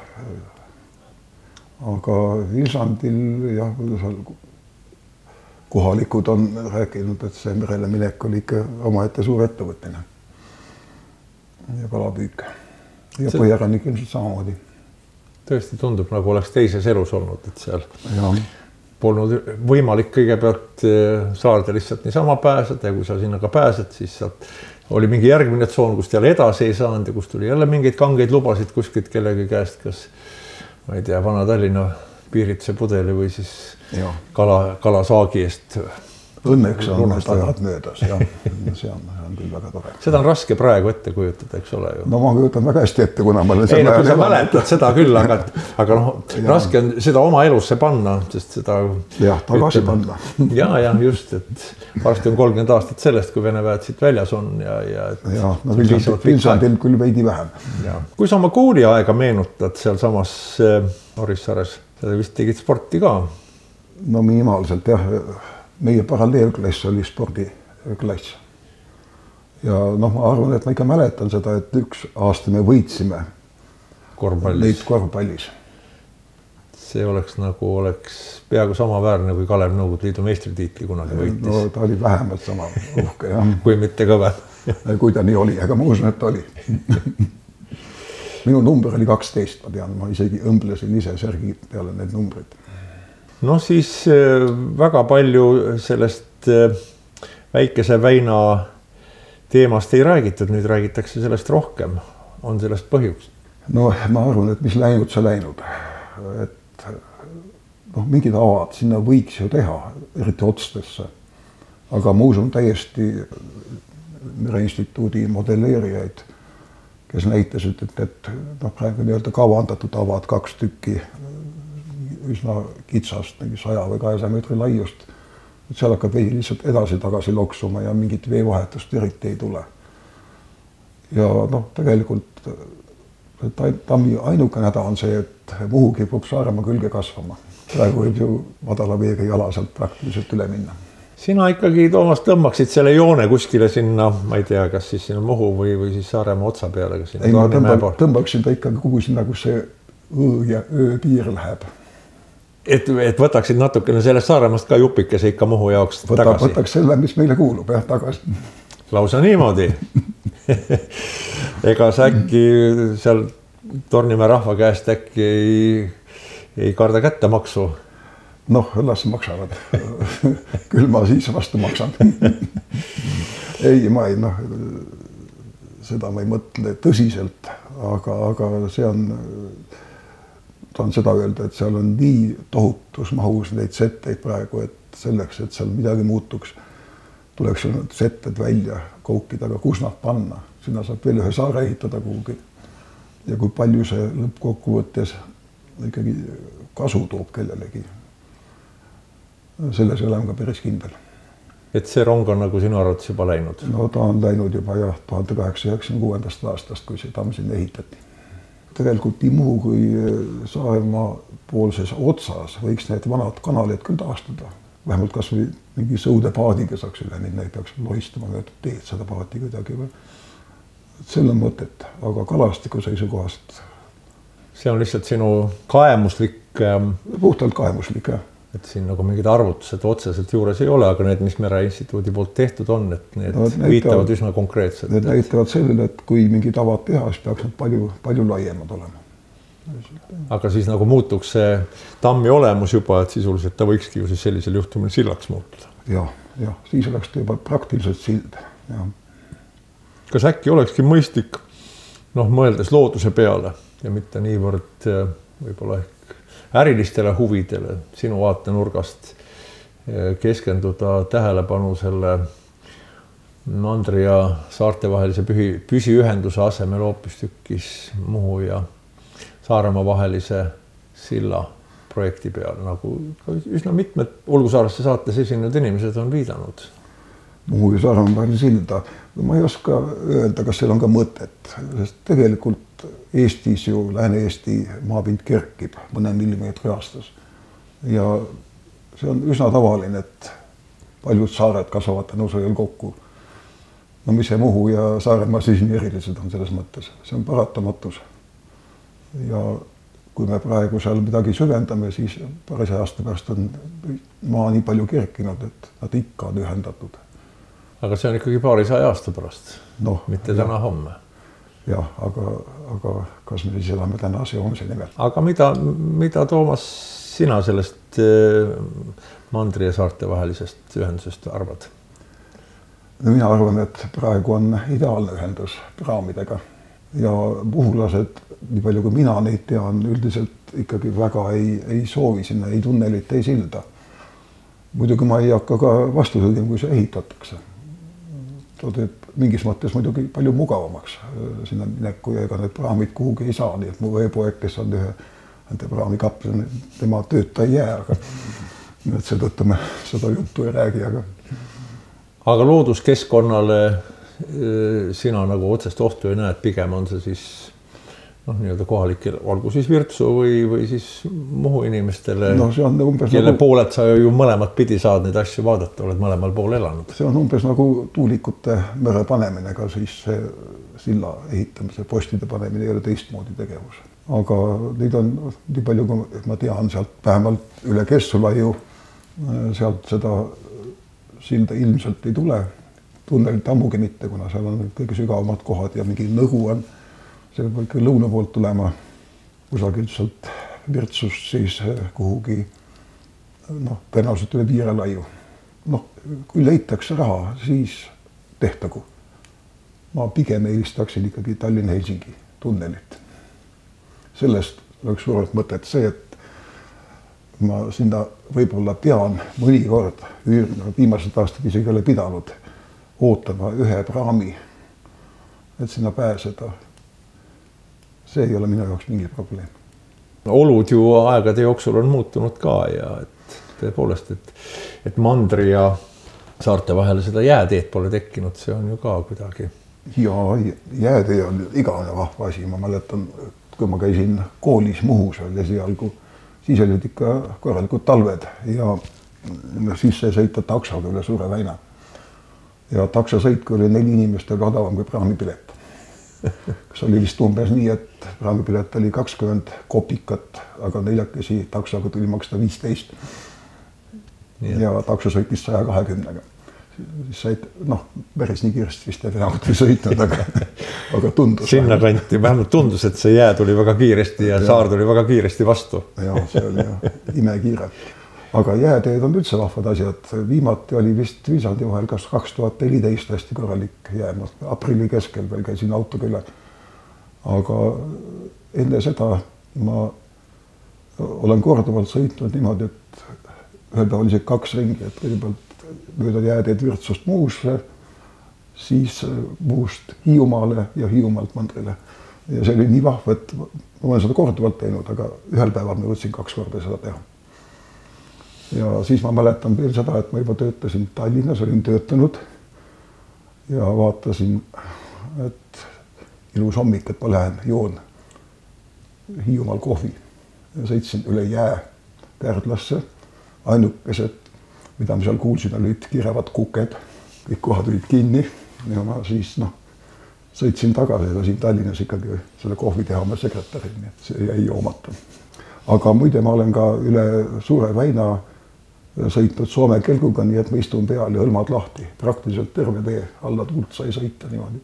Aga Viljandil jah, kohalikud on rääkinud, et see merele minek oli ikka omaette suur ettevõtmine ja kalapüük ja see... Põhjarannik ilmselt samamoodi. Tõesti tundub, nagu oleks teises elus olnud, et seal ja. Polnud võimalik kõigepealt saarde lihtsalt niisama pääseda ja kui sa sinna ka pääsed, siis saad, oli mingi järgmine tsoon, kus jälle edasi ei saanud ja kus tuli jälle mingeid kangeid lubasid kuskilt kellegi käest, kas ma ei tea, vana Tallinna piirituse pudeli või siis ja. kala, kalasaagi eest. Õnneks on need ajad möödas ja see on, on küll väga tore. Seda on raske praegu ette kujutada, eks ole ju. No ma kujutan väga hästi ette, kuna ma olen ei, no, kui sa mäletad seda küll, aga, aga noh, raske on seda oma elusse panna, sest seda jah, tagasi panna. Ja, ja just, et varsti on kolmkümmend aastat sellest, kui Vene väed siit väljas on ja, ja et ja, no Viljandil küll veidi vähem. Ja. Kui sa oma kooliaega meenutad seal samas Orissaares, sa vist tegid sporti ka? No minimaalselt jah. Meie paralleelklass oli spordiklass. Ja noh, ma arvan, et ma ikka mäletan seda, et üks aasta me võitsime korvpallis. Neid korvpallis. See oleks nagu oleks peaaegu samaväärne, kui Kalev Nõukogude Liidu meistritiitli kunagi võitis. No ta oli vähemalt sama uhke. Ja. kui mitte kõve. kui ta nii oli, aga ma usun, et oli. Minu number oli kaksteist, ma tean, ma isegi õmblesin ise särgi peale need numbrid. No siis väga palju sellest väikese väina teemast ei räägitud, nüüd räägitakse sellest rohkem. On sellest põhjuks? No ma arvan, et mis läinud, see läinud. Et noh, mingid avad sinna võiks ju teha, eriti otstesse. Aga ma usun täiesti Mereinstituudi modelleerijaid, kes näitasid, et, et noh, praegu nii-öelda kavandatud avad kaks tükki üsna kitsast, mingi saja või kahesaja meetri laiust. Et seal hakkab veidi lihtsalt edasi-tagasi loksuma ja mingit veevahetust eriti ei tule. Ja noh, tegelikult tammi ainuke häda on see, et Muhu kipub Saaremaa külge kasvama. Praegu võib ju madala veega jala sealt praktiliselt üle minna. Sina ikkagi, Toomas, tõmbaksid selle joone kuskile sinna, ma ei tea, kas siis sinna Muhu või, või siis Saaremaa otsa peale. Ei, ma tõmbak, tõmbaksin ta ikkagi kuhu sinna, kus see õõ ja öö piir läheb. Et, et võtaksid natukene sellest Saaremaast ka jupikese ikka Muhu jaoks Võta, tagasi. Võtaks selle, mis meile kuulub, jah, tagasi. Lausa niimoodi. Ega sa äkki seal Tornimäe rahva käest äkki ei, ei karda kätte maksu? Noh, las maksavad. Küll ma siis vastu maksan. ei, ma ei, noh, seda ma ei mõtle tõsiselt, aga, aga see on... tahan seda öelda, et seal on nii tohutus mahus neid setteid praegu, et selleks, et seal midagi muutuks, tuleks need setted välja koukida, aga kus nad panna. Sinna saab veel ühe saare ehitada kuhugi. Ja kui palju see lõppkokkuvõttes ikkagi kasu toob kellelegi. Selles oleme ka päris kindel. Et see rong on nagu sinu arvates juba läinud? No ta on läinud juba jah, tuhat kaheksasada üheksakümne kuuendast aastast, kui see tamm sinna ehitati. Tegelikult nii Muhu kui Saaremaa poolses otsas võiks need vanad kanalid küll taastada. Vähemalt kas või mingi sõudepaadiga saaks üle minna, ei peaks lohistama mööda teed seda paati kuidagi. Selle mõtet, aga kalastiku seisukohast. See on lihtsalt sinu kaemuslik... Puhtalt kaemuslik, jah. Et siin nagu mingid arvutused otseselt juures ei ole, aga need, mis Mereinstituudi poolt tehtud on, et need no, viitavad üsna konkreetselt. Need näitavad sellele, et kui mingi tavad teha, siis peaks nad palju, palju laiemad olema. Aga siis nagu muutuks see tammi olemus juba, et sisuliselt ta võikski ju siis sellisel juhtumil sillaks muutuda. Jah, jah, siis oleks ta juba praktiliselt sild. Ja. Kas äkki olekski mõistlik noh, mõeldes looduse peale ja mitte niivõrd võib-olla ehk ärilistele huvidele sinu vaatenurgast keskenduda tähelepanu selle Mandri ja saarte vahelise püsiühenduse asemel hoopistükkis Muhu ja Saaremaa vahelise silla projekti peale, nagu üsna mitmed Ulgusaaresse saates esinenud inimesed on viidanud. Muhu ja Saaremaa vahelise silda. Ma ei oska öelda, kas seal on ka mõtet, sest tegelikult Eestis ju Lääne-Eesti maapind kerkib mõne millimeetri aastas. ja see on üsna tavaline, et paljud saared kasvavad nõusajal kokku. No mis see Muhu ja Saaremaa siis nii erilised on selles mõttes, see on paratamatus. Ja kui me praegu seal midagi süvendame, siis paari aasta pärast on maa nii palju kerkinud, et nad ikka on ühendatud. Aga see on ikkagi paari saja aasta pärast, no, mitte täna ja, homme. Jah, aga, aga kas me siis elame tänase homse nimel? Aga mida, mida Toomas, sina sellest Mandri ja saarte vahelisest ühendusest arvad? Mina arvan, et praegu on ideaalne ühendus praamidega ja puhulased, nii palju kui mina neid tean, üldiselt ikkagi väga ei, ei soovi sinna, ei tunnelit, ei silda. Muidugi ma ei hakka ka vastu sõidima, kui see ehitatakse. Ta teeb mingis mõttes muidugi palju mugavamaks sinna mineku ja ega need praamid kuhugi ei saa, nii et mu veepoeg, kes on ühe nende praamikapp, tema tööta ei jää, aga et seetõttu me seda juttu ei räägi, aga Aga looduskeskkonnale sina nagu otsest ohtu ei näe, et pigem on see siis noh, nii-öelda kohalikel, olgu siis Virtsu või, või siis Muhu inimestele, no, see on umbes kelle nagu, pooled sa ju mõlemad pidi saad neid asju vaadata, oled mõlemal pool elanud. See on umbes nagu tuulikute mere panemine, ka siis see silla ehitamise, postide panemine ei ole teistmoodi tegevus. Aga neid on nii palju, kui ma tean sealt vähemalt üle Kessulaiu, sealt seda silda ilmselt ei tule, tunnelit ammugi mitte, kuna seal on kõige sügavamad kohad ja mingi nõgu on, see võib ikka lõuna poolt tulema kusagilt sealt Virtsust siis kuhugi noh, tõenäoliselt üle Piirelaiu. Noh, kui leitakse raha, siis tehtagu. Ma pigem eelistaksin ikkagi Tallinn-Helsingi tunnelit. Sellest oleks suurelt mõtet see, et ma sinna võib-olla pean mõnikord, viimased aastad isegi ole pidanud ootama ühe praami, et sinna pääseda. See ei ole minu jaoks mingi probleem. Olud ju aegade jooksul on muutunud ka ja et tõepoolest, et, et Mandri ja saarte vahele seda jääteed pole tekkinud, see on ju ka kuidagi. Ja jäätee on igavene vahva asi, ma mäletan, kui ma käisin koolis Muhus veel esialgu, siis olid ikka korralikud talved ja siis see sõita taksoga üle Suure väina. Ja taksosõit, kui oli neli inimest, oli odavam kui praamipilet. Kas oli vist umbes nii, et praamipilet oli kakskümmend kopikat, aga neljakesi taksoga tuli maksta viisteist. Ja takso sõitis saja kahekümnega. Siis said, noh, päris nii kiiresti vist ei peanud või sõitnud, aga, aga tundus. Sinna kanti, vähemalt tundus, et see jää tuli väga kiiresti ja, ja saar tuli väga kiiresti vastu. Ja, see oli ja, imekiire. Aga jääteed on üldse vahvad asjad. Viimati oli vist Viisandi vahel kas kaks tuhat neliteist hästi korralik jäämas. Aprilli keskel veel käisin autoga üle. Aga enne seda ma olen korduvalt sõitnud niimoodi, et ühel päeval oli see kaks ringi, et kõigepealt mööda jääteed Virtsust Muusse, siis Muust Hiiumaale ja Hiiumaalt Mandrile. Ja see oli nii vahva, et ma olen seda korduvalt teinud, aga ühel päeval ma võtsin kaks korda seda teha. Ja siis ma mäletan veel seda, et ma juba töötasin Tallinnas, olin töötanud ja vaatasin, et ilus hommik, et ma lähen joon Hiiumaal kohvi ja sõitsin üle jää Kärdlasse. Ainukesed, mida ma seal kuulsin, olid kirevad kuked, kõik kohad olid kinni ja ma siis noh, sõitsin tagasi ja siin Tallinnas ikkagi selle kohvi teha oma sekretärini, et see jäi joomata. Aga muide ma olen ka üle Suure väina sõitnud Soome kelguga, nii et ma istun peal ja hõlmad lahti. Praktiliselt terve tee alla tuult sai sõita niimoodi.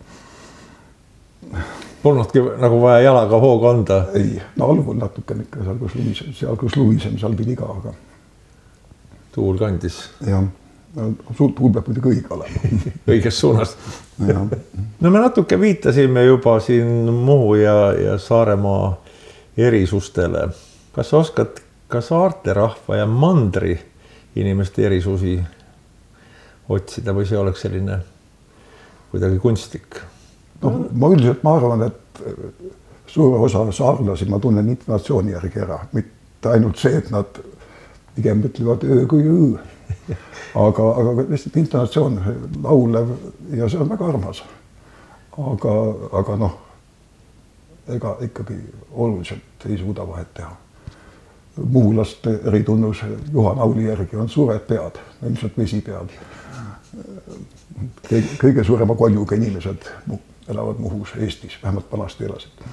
Polnudki nagu vaja jalaga hooga anda? Ei, no algul natuke ikka seal, kus luisem, seal, kus luisem, seal pidi ka, aga tuul kandis. Jah, suur tuul peab muidugi õige olema. Õiges suunas. No me natuke viitasime juba siin Muhu ja, ja Saaremaa erisustele. Kas sa oskad ka saarte rahva ja Mandri inimeste erisusi otsida või see oleks selline kuidagi kunstlik? No, ma üldiselt ma arvan, et suure osa saarlasi ma tunnen intonatsiooni järgi ära. Mitte ainult see, et nad pigem ütlevad öö kui öö. Aga, aga lihtsalt intonatsioon laulev ja see on väga armas. Aga, aga noh, ega ikkagi oluliselt ei suuda vahet teha. muhulaste eritunnus Juhan Auli järgi on suured pead, ilmselt vesipead. Kõige suurema koljuga inimesed elavad Muhus Eestis, vähemalt vanasti elasid.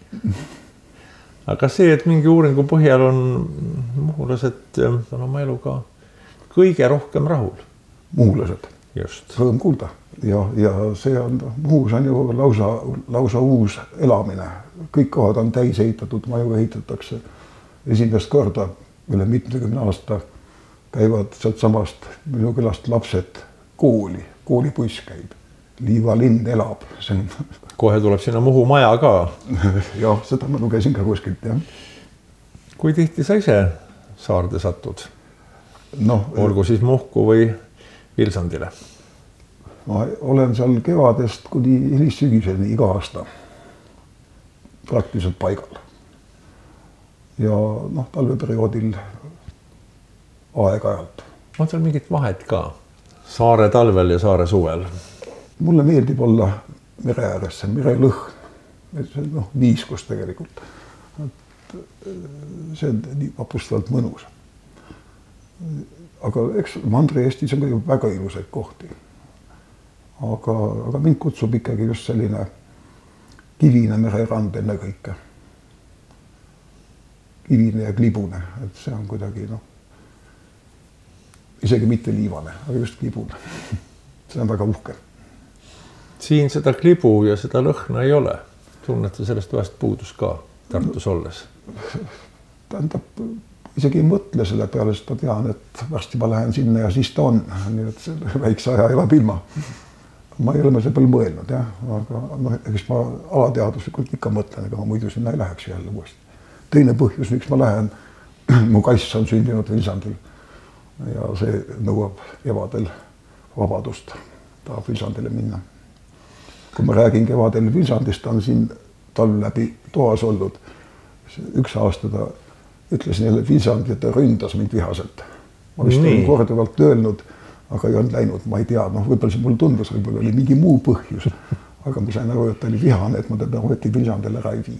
Aga see, et mingi uuringu põhjal on muhulased on oma eluga kõige rohkem rahul. Muhulased. Just. Rõõm kuulda. Ja, ja see on, Muhus on ju lausa, lausa uus elamine. Kõik kohad on täis ehitatud, maju ehitatakse. Esimest korda üle mitmekümne aasta käivad sealt samast minu külast lapsed kooli, koolibuss käib. Liiva linn elab. See on... Kohe tuleb sinna Muhu maja ka. Jah, seda ma lugesin ka kuskilt, jah. Kui tihti sa ise saarde satud? No, olgu siis Muhku või Vilsandile? Ma olen seal kevadest kuni hilissügiseni iga aasta praktiliselt paigal. Ja noh, talveperioodil aeg-ajalt. On seal mingit vahet ka? Saare talvel ja saare suvel? Mulle meeldib olla mere ääres, see mere lõhn. See on noh, niiskus tegelikult. Et see on nii vapustavalt mõnus. Aga eks Mandri-Eestis on ka ju väga ilusaid kohti. Aga, aga mind kutsub ikkagi just selline kivine mererand enne kõike. Kivine ja klibune, et see on kuidagi noh, isegi mitte liivane, aga just klibune. See on väga uhke. Siin seda klibu ja seda lõhna ei ole. Tunnete sellest vahest puudus ka Tartus olles? Tähendab, isegi ei mõtle selle peale, sest ma tean, et varsti ma lähen sinna ja siis ta on. Nii et see väikse aja elab ilma. Ma ei ole selle peale mõelnud, jah. Aga no, eks ma alateaduslikult ikka mõtlen, ega ma muidu sinna ei läheks jälle uuesti. Teine põhjus, miks ma lähen, mu kass on sündinud Vilsandil ja see nõuab kevadel vabadust, tahab Vilsandile minna. Kui ma räägin kevadel Vilsandist, on siin talv läbi toas olnud. Üks aasta ta ütles neile Vilsand ja ta ründas mind vihaselt. Ma vist olen korduvalt öelnud, aga ei olnud läinud, ma ei tea, noh, võib-olla see mul tundus, võib-olla oli mingi muu põhjus, aga ma sain aru, et ta oli vihane, et ma teda võeti Vilsandile ära ei vii.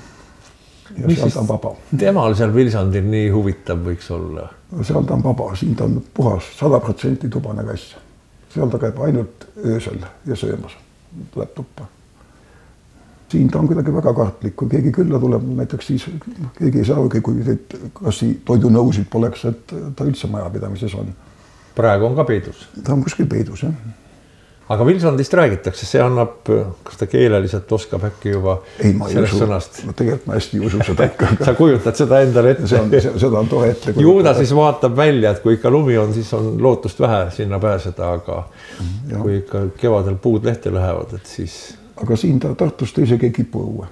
Ja mis seal ta on vaba. Temal seal Vilsandil nii huvitav võiks olla? Seal ta on vaba, siin ta on puhas sada protsenti tubane kass. Seal ta käib ainult öösel ja söömas, tuleb tuppa. Siin ta on kuidagi väga kartlik, kui keegi külla tuleb, näiteks siis keegi ei saagi, kui kassi toidunõusid poleks, et ta üldse majapidamises on. Praegu on ka peidus? Ta on kuskil peidus, jah. Aga Vilsandist räägitakse, see annab, kas ta keeleliselt oskab äkki juba ei, ma sellest usu, sõnast? Tegelikult ma hästi ei usu seda ikka. Sa kujutad seda endale ette? See on, seda on tore ette. Ju ta siis vaatab välja, et kui ikka lumi on, siis on lootust vähe sinna pääseda, aga ja. Kui ikka kevadel puud lehte lähevad, et siis... Aga siin ta Tartust isegi ei kipu õue.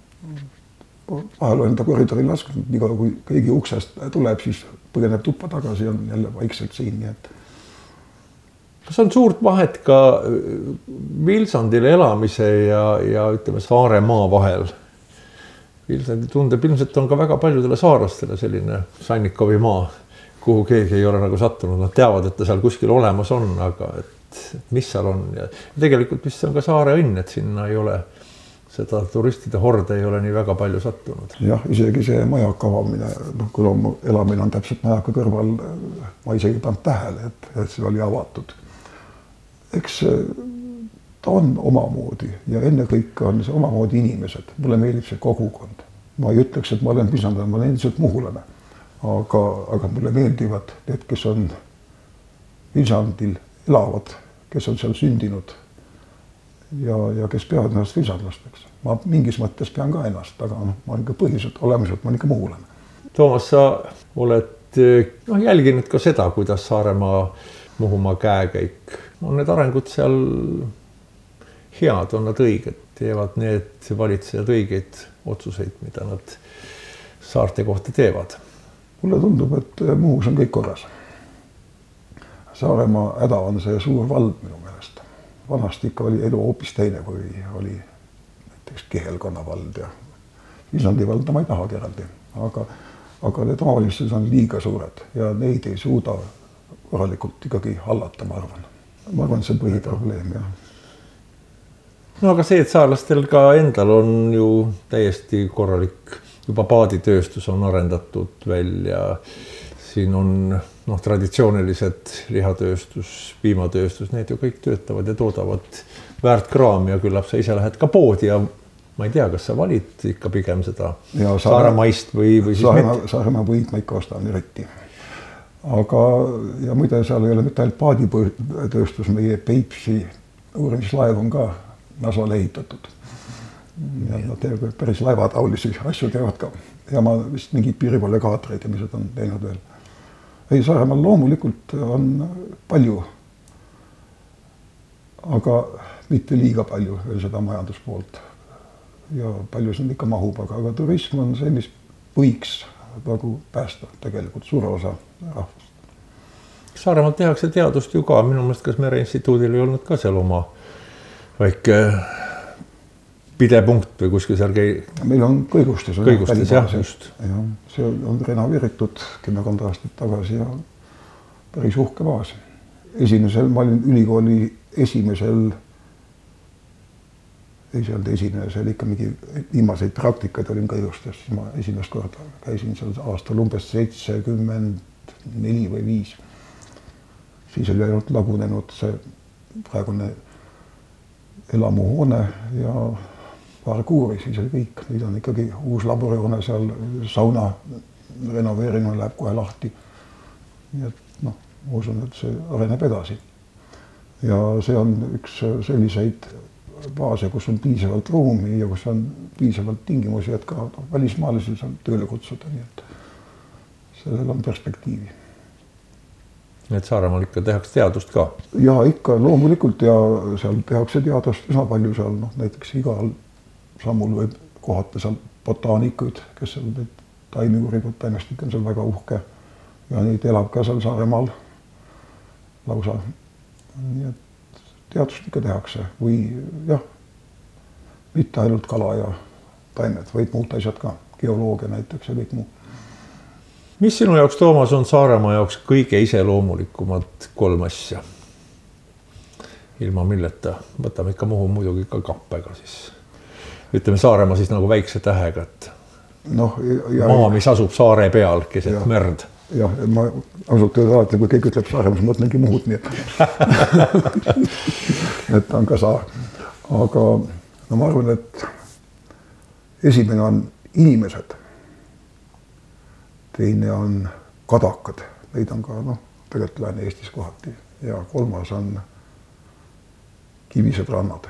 Vahel olen ta koridori lasknud, nii kui keegi uksest tuleb, siis põgeneb tuppa tagasi ja on jälle vaikselt siin, nii et kas on suurt vahet ka Vilsandile elamise ja, ja ütleme Saare maa vahel? Vilsandi tundeb ilmselt on ka väga paljudele saarlastele selline Sannikovi maa, kuhu keegi ei ole nagu sattunud. Nad teavad, et ta seal kuskil olemas on, aga et, et mis seal on. Ja tegelikult vist see on ka Saare õnn, et sinna ei ole seda turistide horde ei ole nii väga palju sattunud. Jah, isegi see majaka avamine, noh, kui on elamine on täpselt majaka kõrval, ma isegi pannud tähele, et, et see oli avatud. Eks ta on omamoodi ja enne kõik on see omamoodi inimesed. Mulle meeldib see kogukond. Ma ei ütleks, et ma olen Vilsandil, ma olen endiselt muhulane. Aga, aga mulle meeldivad need, kes on Vilsandil elavad, kes on seal sündinud ja, ja kes peavad ennast vilsandlasteks. Ma mingis mõttes pean ka ennast, aga no, ma olen ka põhiliselt olemiselt, ma olen ikka muhulane. Toomas, sa oled no, jälginud ka seda, kuidas Saaremaa Muhumaa käekäik. On need arengud seal head, on nad õiged, teevad need valitsejad õigeid otsuseid, mida nad saarte kohta teevad. Mulle tundub, et Muhus on kõik korras. Saaremaa häda on see suur vald minu meelest. Vanasti ikka oli elu hoopis teine, kui oli näiteks Kihelkonna vald ja Vilsandi valda ma ei tahagi eraldi, aga, aga need omavalitsused on liiga suured ja neid ei suuda korralikult ikkagi hallata, ma arvan. Ma arvan, see on põhiprobleem, jah. No aga see, et saarlastel ka endal on ju täiesti korralik juba paaditööstus on arendatud välja. Siin on noh, traditsioonilised lihatööstus, piimatööstus, need ju kõik töötavad ja toodavad väärt kraam ja küllap sa ise lähed ka poodi ja ma ei tea, kas sa valid ikka pigem seda ja saaremaist või, või siis Saaremaa, Saaremaa võid ma ikka ostan eriti. Aga ja muide, seal ei ole mitte ainult paaditööstus, meie Peipsi uurimislaev on ka Nasole ehitatud. Ja nad teevad päris laevataulisi asju teevad ka. Ja ma vist mingid piirivalvekaatreid ja mis on teinud veel. Ei, Saaremaal loomulikult on palju, aga mitte liiga palju veel seda majanduspoolt. Ja palju siin ikka mahub, aga, aga turism on see, mis võiks nagu päästa tegelikult suure osa rahvast. Saaremaal tehakse teadust ju ka, minu mõelest kas Mereinstituudil ei olnud ka seal oma väike pidepunkt või kuskil seal käi... Meil on Kõigustes. Kõigustes, jah, just. Ja, see on renoveeritud kümmekond aastat tagasi ja päris uhke baas. Esimesel, ma olin ülikooli esimesel, ei see olnud esimene, see oli ikka mingi viimaseid praktikaid olin Kõigustes, siis ma esimest korda käisin seal aastal umbes seitsekümmend neli või viis. Siis oli ainult lagunenud see praegune elamuhoone ja parkuuri, siis oli kõik. Nüüd on ikkagi uus laborihoone seal, sauna renoveerimine läheb kohe lahti. Nii et noh, ma usun, et see areneb edasi. Ja see on üks selliseid baase, kus on piisavalt ruumi ja kus on piisavalt tingimusi, et ka välismaalisi saab tööle kutsuda. Nii et sellel on perspektiivi. Et Saaremaal ikka tehakse teadust ka? Ja ikka loomulikult ja seal tehakse teadust üsna palju seal, noh, näiteks igal sammul võib kohata seal botaanikuid, kes seal need taimiuuringud, taimestik on seal väga uhke ja neid elab ka seal Saaremaal lausa. Nii et teadust ikka tehakse või jah, mitte ainult kala ja taimed, vaid muud asjad ka, geoloogia näiteks ja kõik muu. Mis sinu jaoks, Toomas, on Saaremaa jaoks kõige iseloomulikumad kolm asja? Ilma milleta, võtame ikka Muhu muidugi ka kappega siis. Ütleme Saaremaa siis nagu väikse tähega, et no, ja, maa, mis asub saare peal, keset ja, merd. Jah, ma ausalt öelda alati, kui keegi ütleb Saaremaa, siis mõtlengi Muhut, nii et, et on ka saar. Aga no ma arvan, et esimene on inimesed. Teine on kadakad, neid on ka noh, tegelikult Lääne-Eestis kohati ja kolmas on kivised rannad.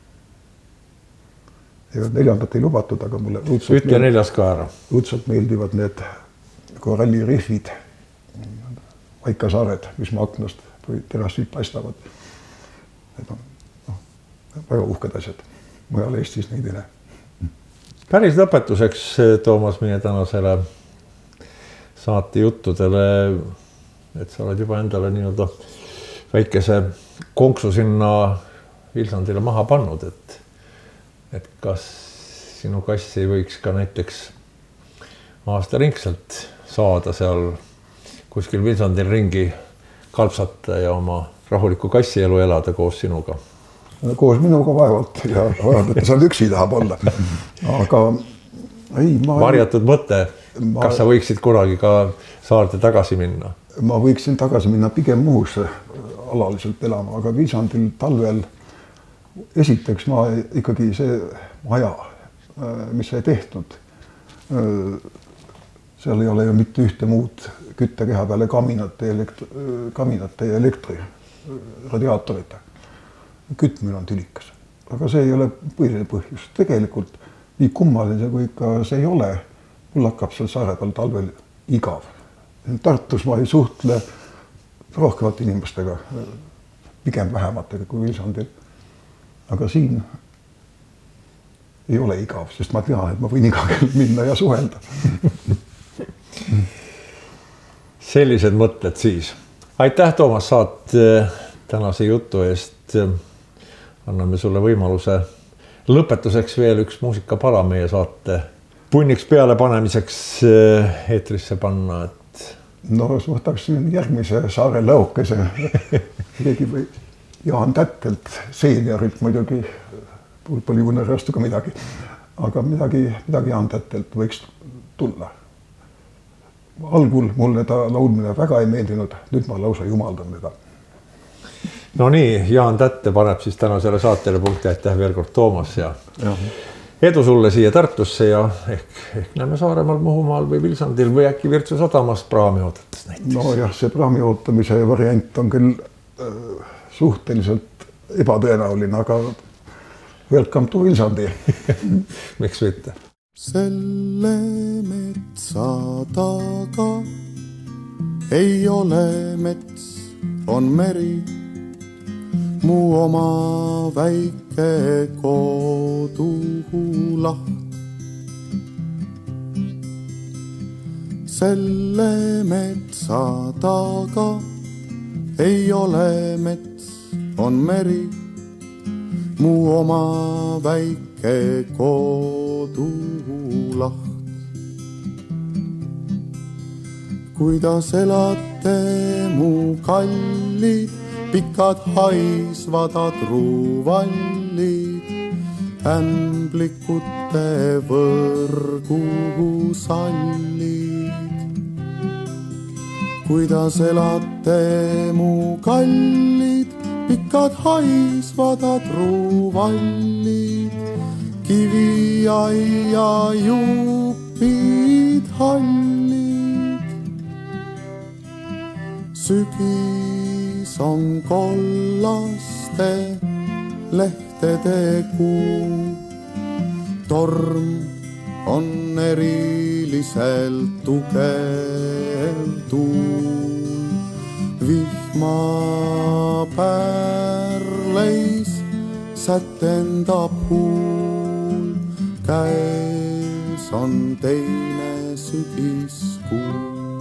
Ja neljandat ei lubatud, aga mulle ütle meeld... neljas ka ära. Õudselt meeldivad need korallirihvid, Vaikasaared, mis ma aknast või terassid paistavad. Need on noh, väga uhked asjad. Mujal Eestis neid ei näe. Päris lõpetuseks, Toomas, meie tänasele saati juttudele, et sa oled juba endale nii-öelda väikese konksu sinna Vilsandile maha pannud, et, et kas sinu kass ei võiks ka näiteks aastaringselt saada seal kuskil Vilsandil ringi kalpsata ja oma rahulikku kassielu elada koos sinuga? Koos minuga vaevalt ja vaevalt, et sa üksi tahab olla. Aga ei, ma... Varjatud mõte. Ma, kas sa võiksid kunagi ka saarte tagasi minna? Ma võiksin tagasi minna pigem Muhusse alaliselt elama, aga Vilsandil talvel esiteks ma ikkagi see maja, mis sai tehtud, seal ei ole ju mitte ühte muud küttekeha peale kaminate, elektri, kaminate ja elektri radiaatorite. Kütmine on tülikas, aga see ei ole põhiline põhjus. Tegelikult nii kummaline kui ka see ei ole, mul hakkab seal saare peal talvel igav. Tartus ma ei suhtle rohkemat inimestega, pigem vähematega kui Vilsandil. Aga siin ei ole igav, sest ma tean, et ma võin iga kell minna ja suhelda. Sellised mõtted siis. Aitäh, Toomas, saat tänase jutu eest. Anname sulle võimaluse lõpetuseks veel üks muusikapala meie saate punniks peale panemiseks eetrisse panna, et... No suhtaksin järgmise saare lõukese. Või Jaan Tättelt, seeniorilt muidugi, pole unerastu ka midagi. aga midagi, midagi Jaan-tättelt võiks tulla. Algul mulle ta laulmine väga ei meeldinud, nüüd ma lausa jumaldan teda. No nii, Jaan-Tätte paneb siis täna selle saatele punkti, aitäh veel kord Toomas ja, ja edu sulle siia Tartusse ja ehk, ehk näeme Saaremaal, Muhumaal või Vilsandil või äkki Virtsu sadamas praami ootates näiteks. No jah, see praami ootamise variant on küll äh, suhteliselt ebatõenäoline, aga welcome to Vilsandi. Miks mitte? Selle metsa taga ei ole mets, on meri, mu oma väike koduhulaht. Selle metsa taga ei ole mets, on meri, mu oma väike koduhulaht. Kuidas elate mu kallid, pikad haisvad adruvallid, ämblikute võrgu sallid. Kuidas elate mu kallid, pikad haisvad adruvallid, kiviaia jupid hallid. Sügis on kollaste lehtede kuu, torm on eriliselt tugev tuul, vihma pärleis sätendab huul, käes on teine sügiskuu.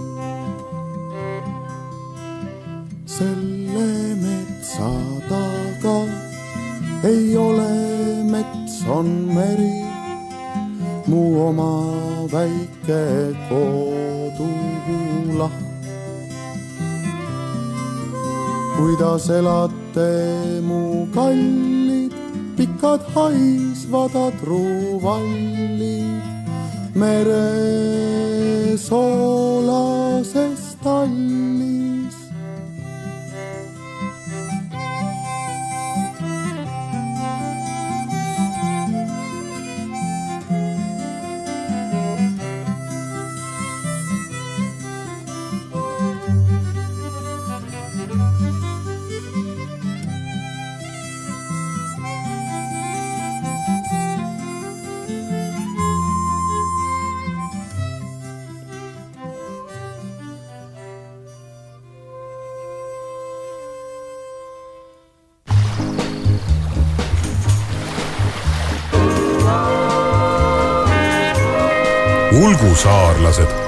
Selle metsa taga ei ole mets, on meri, mu oma väike koduhulaht. Kuidas elate mu kallid, pikad haisvad adruvallid, mere soolases tallis. Ulgusaarlased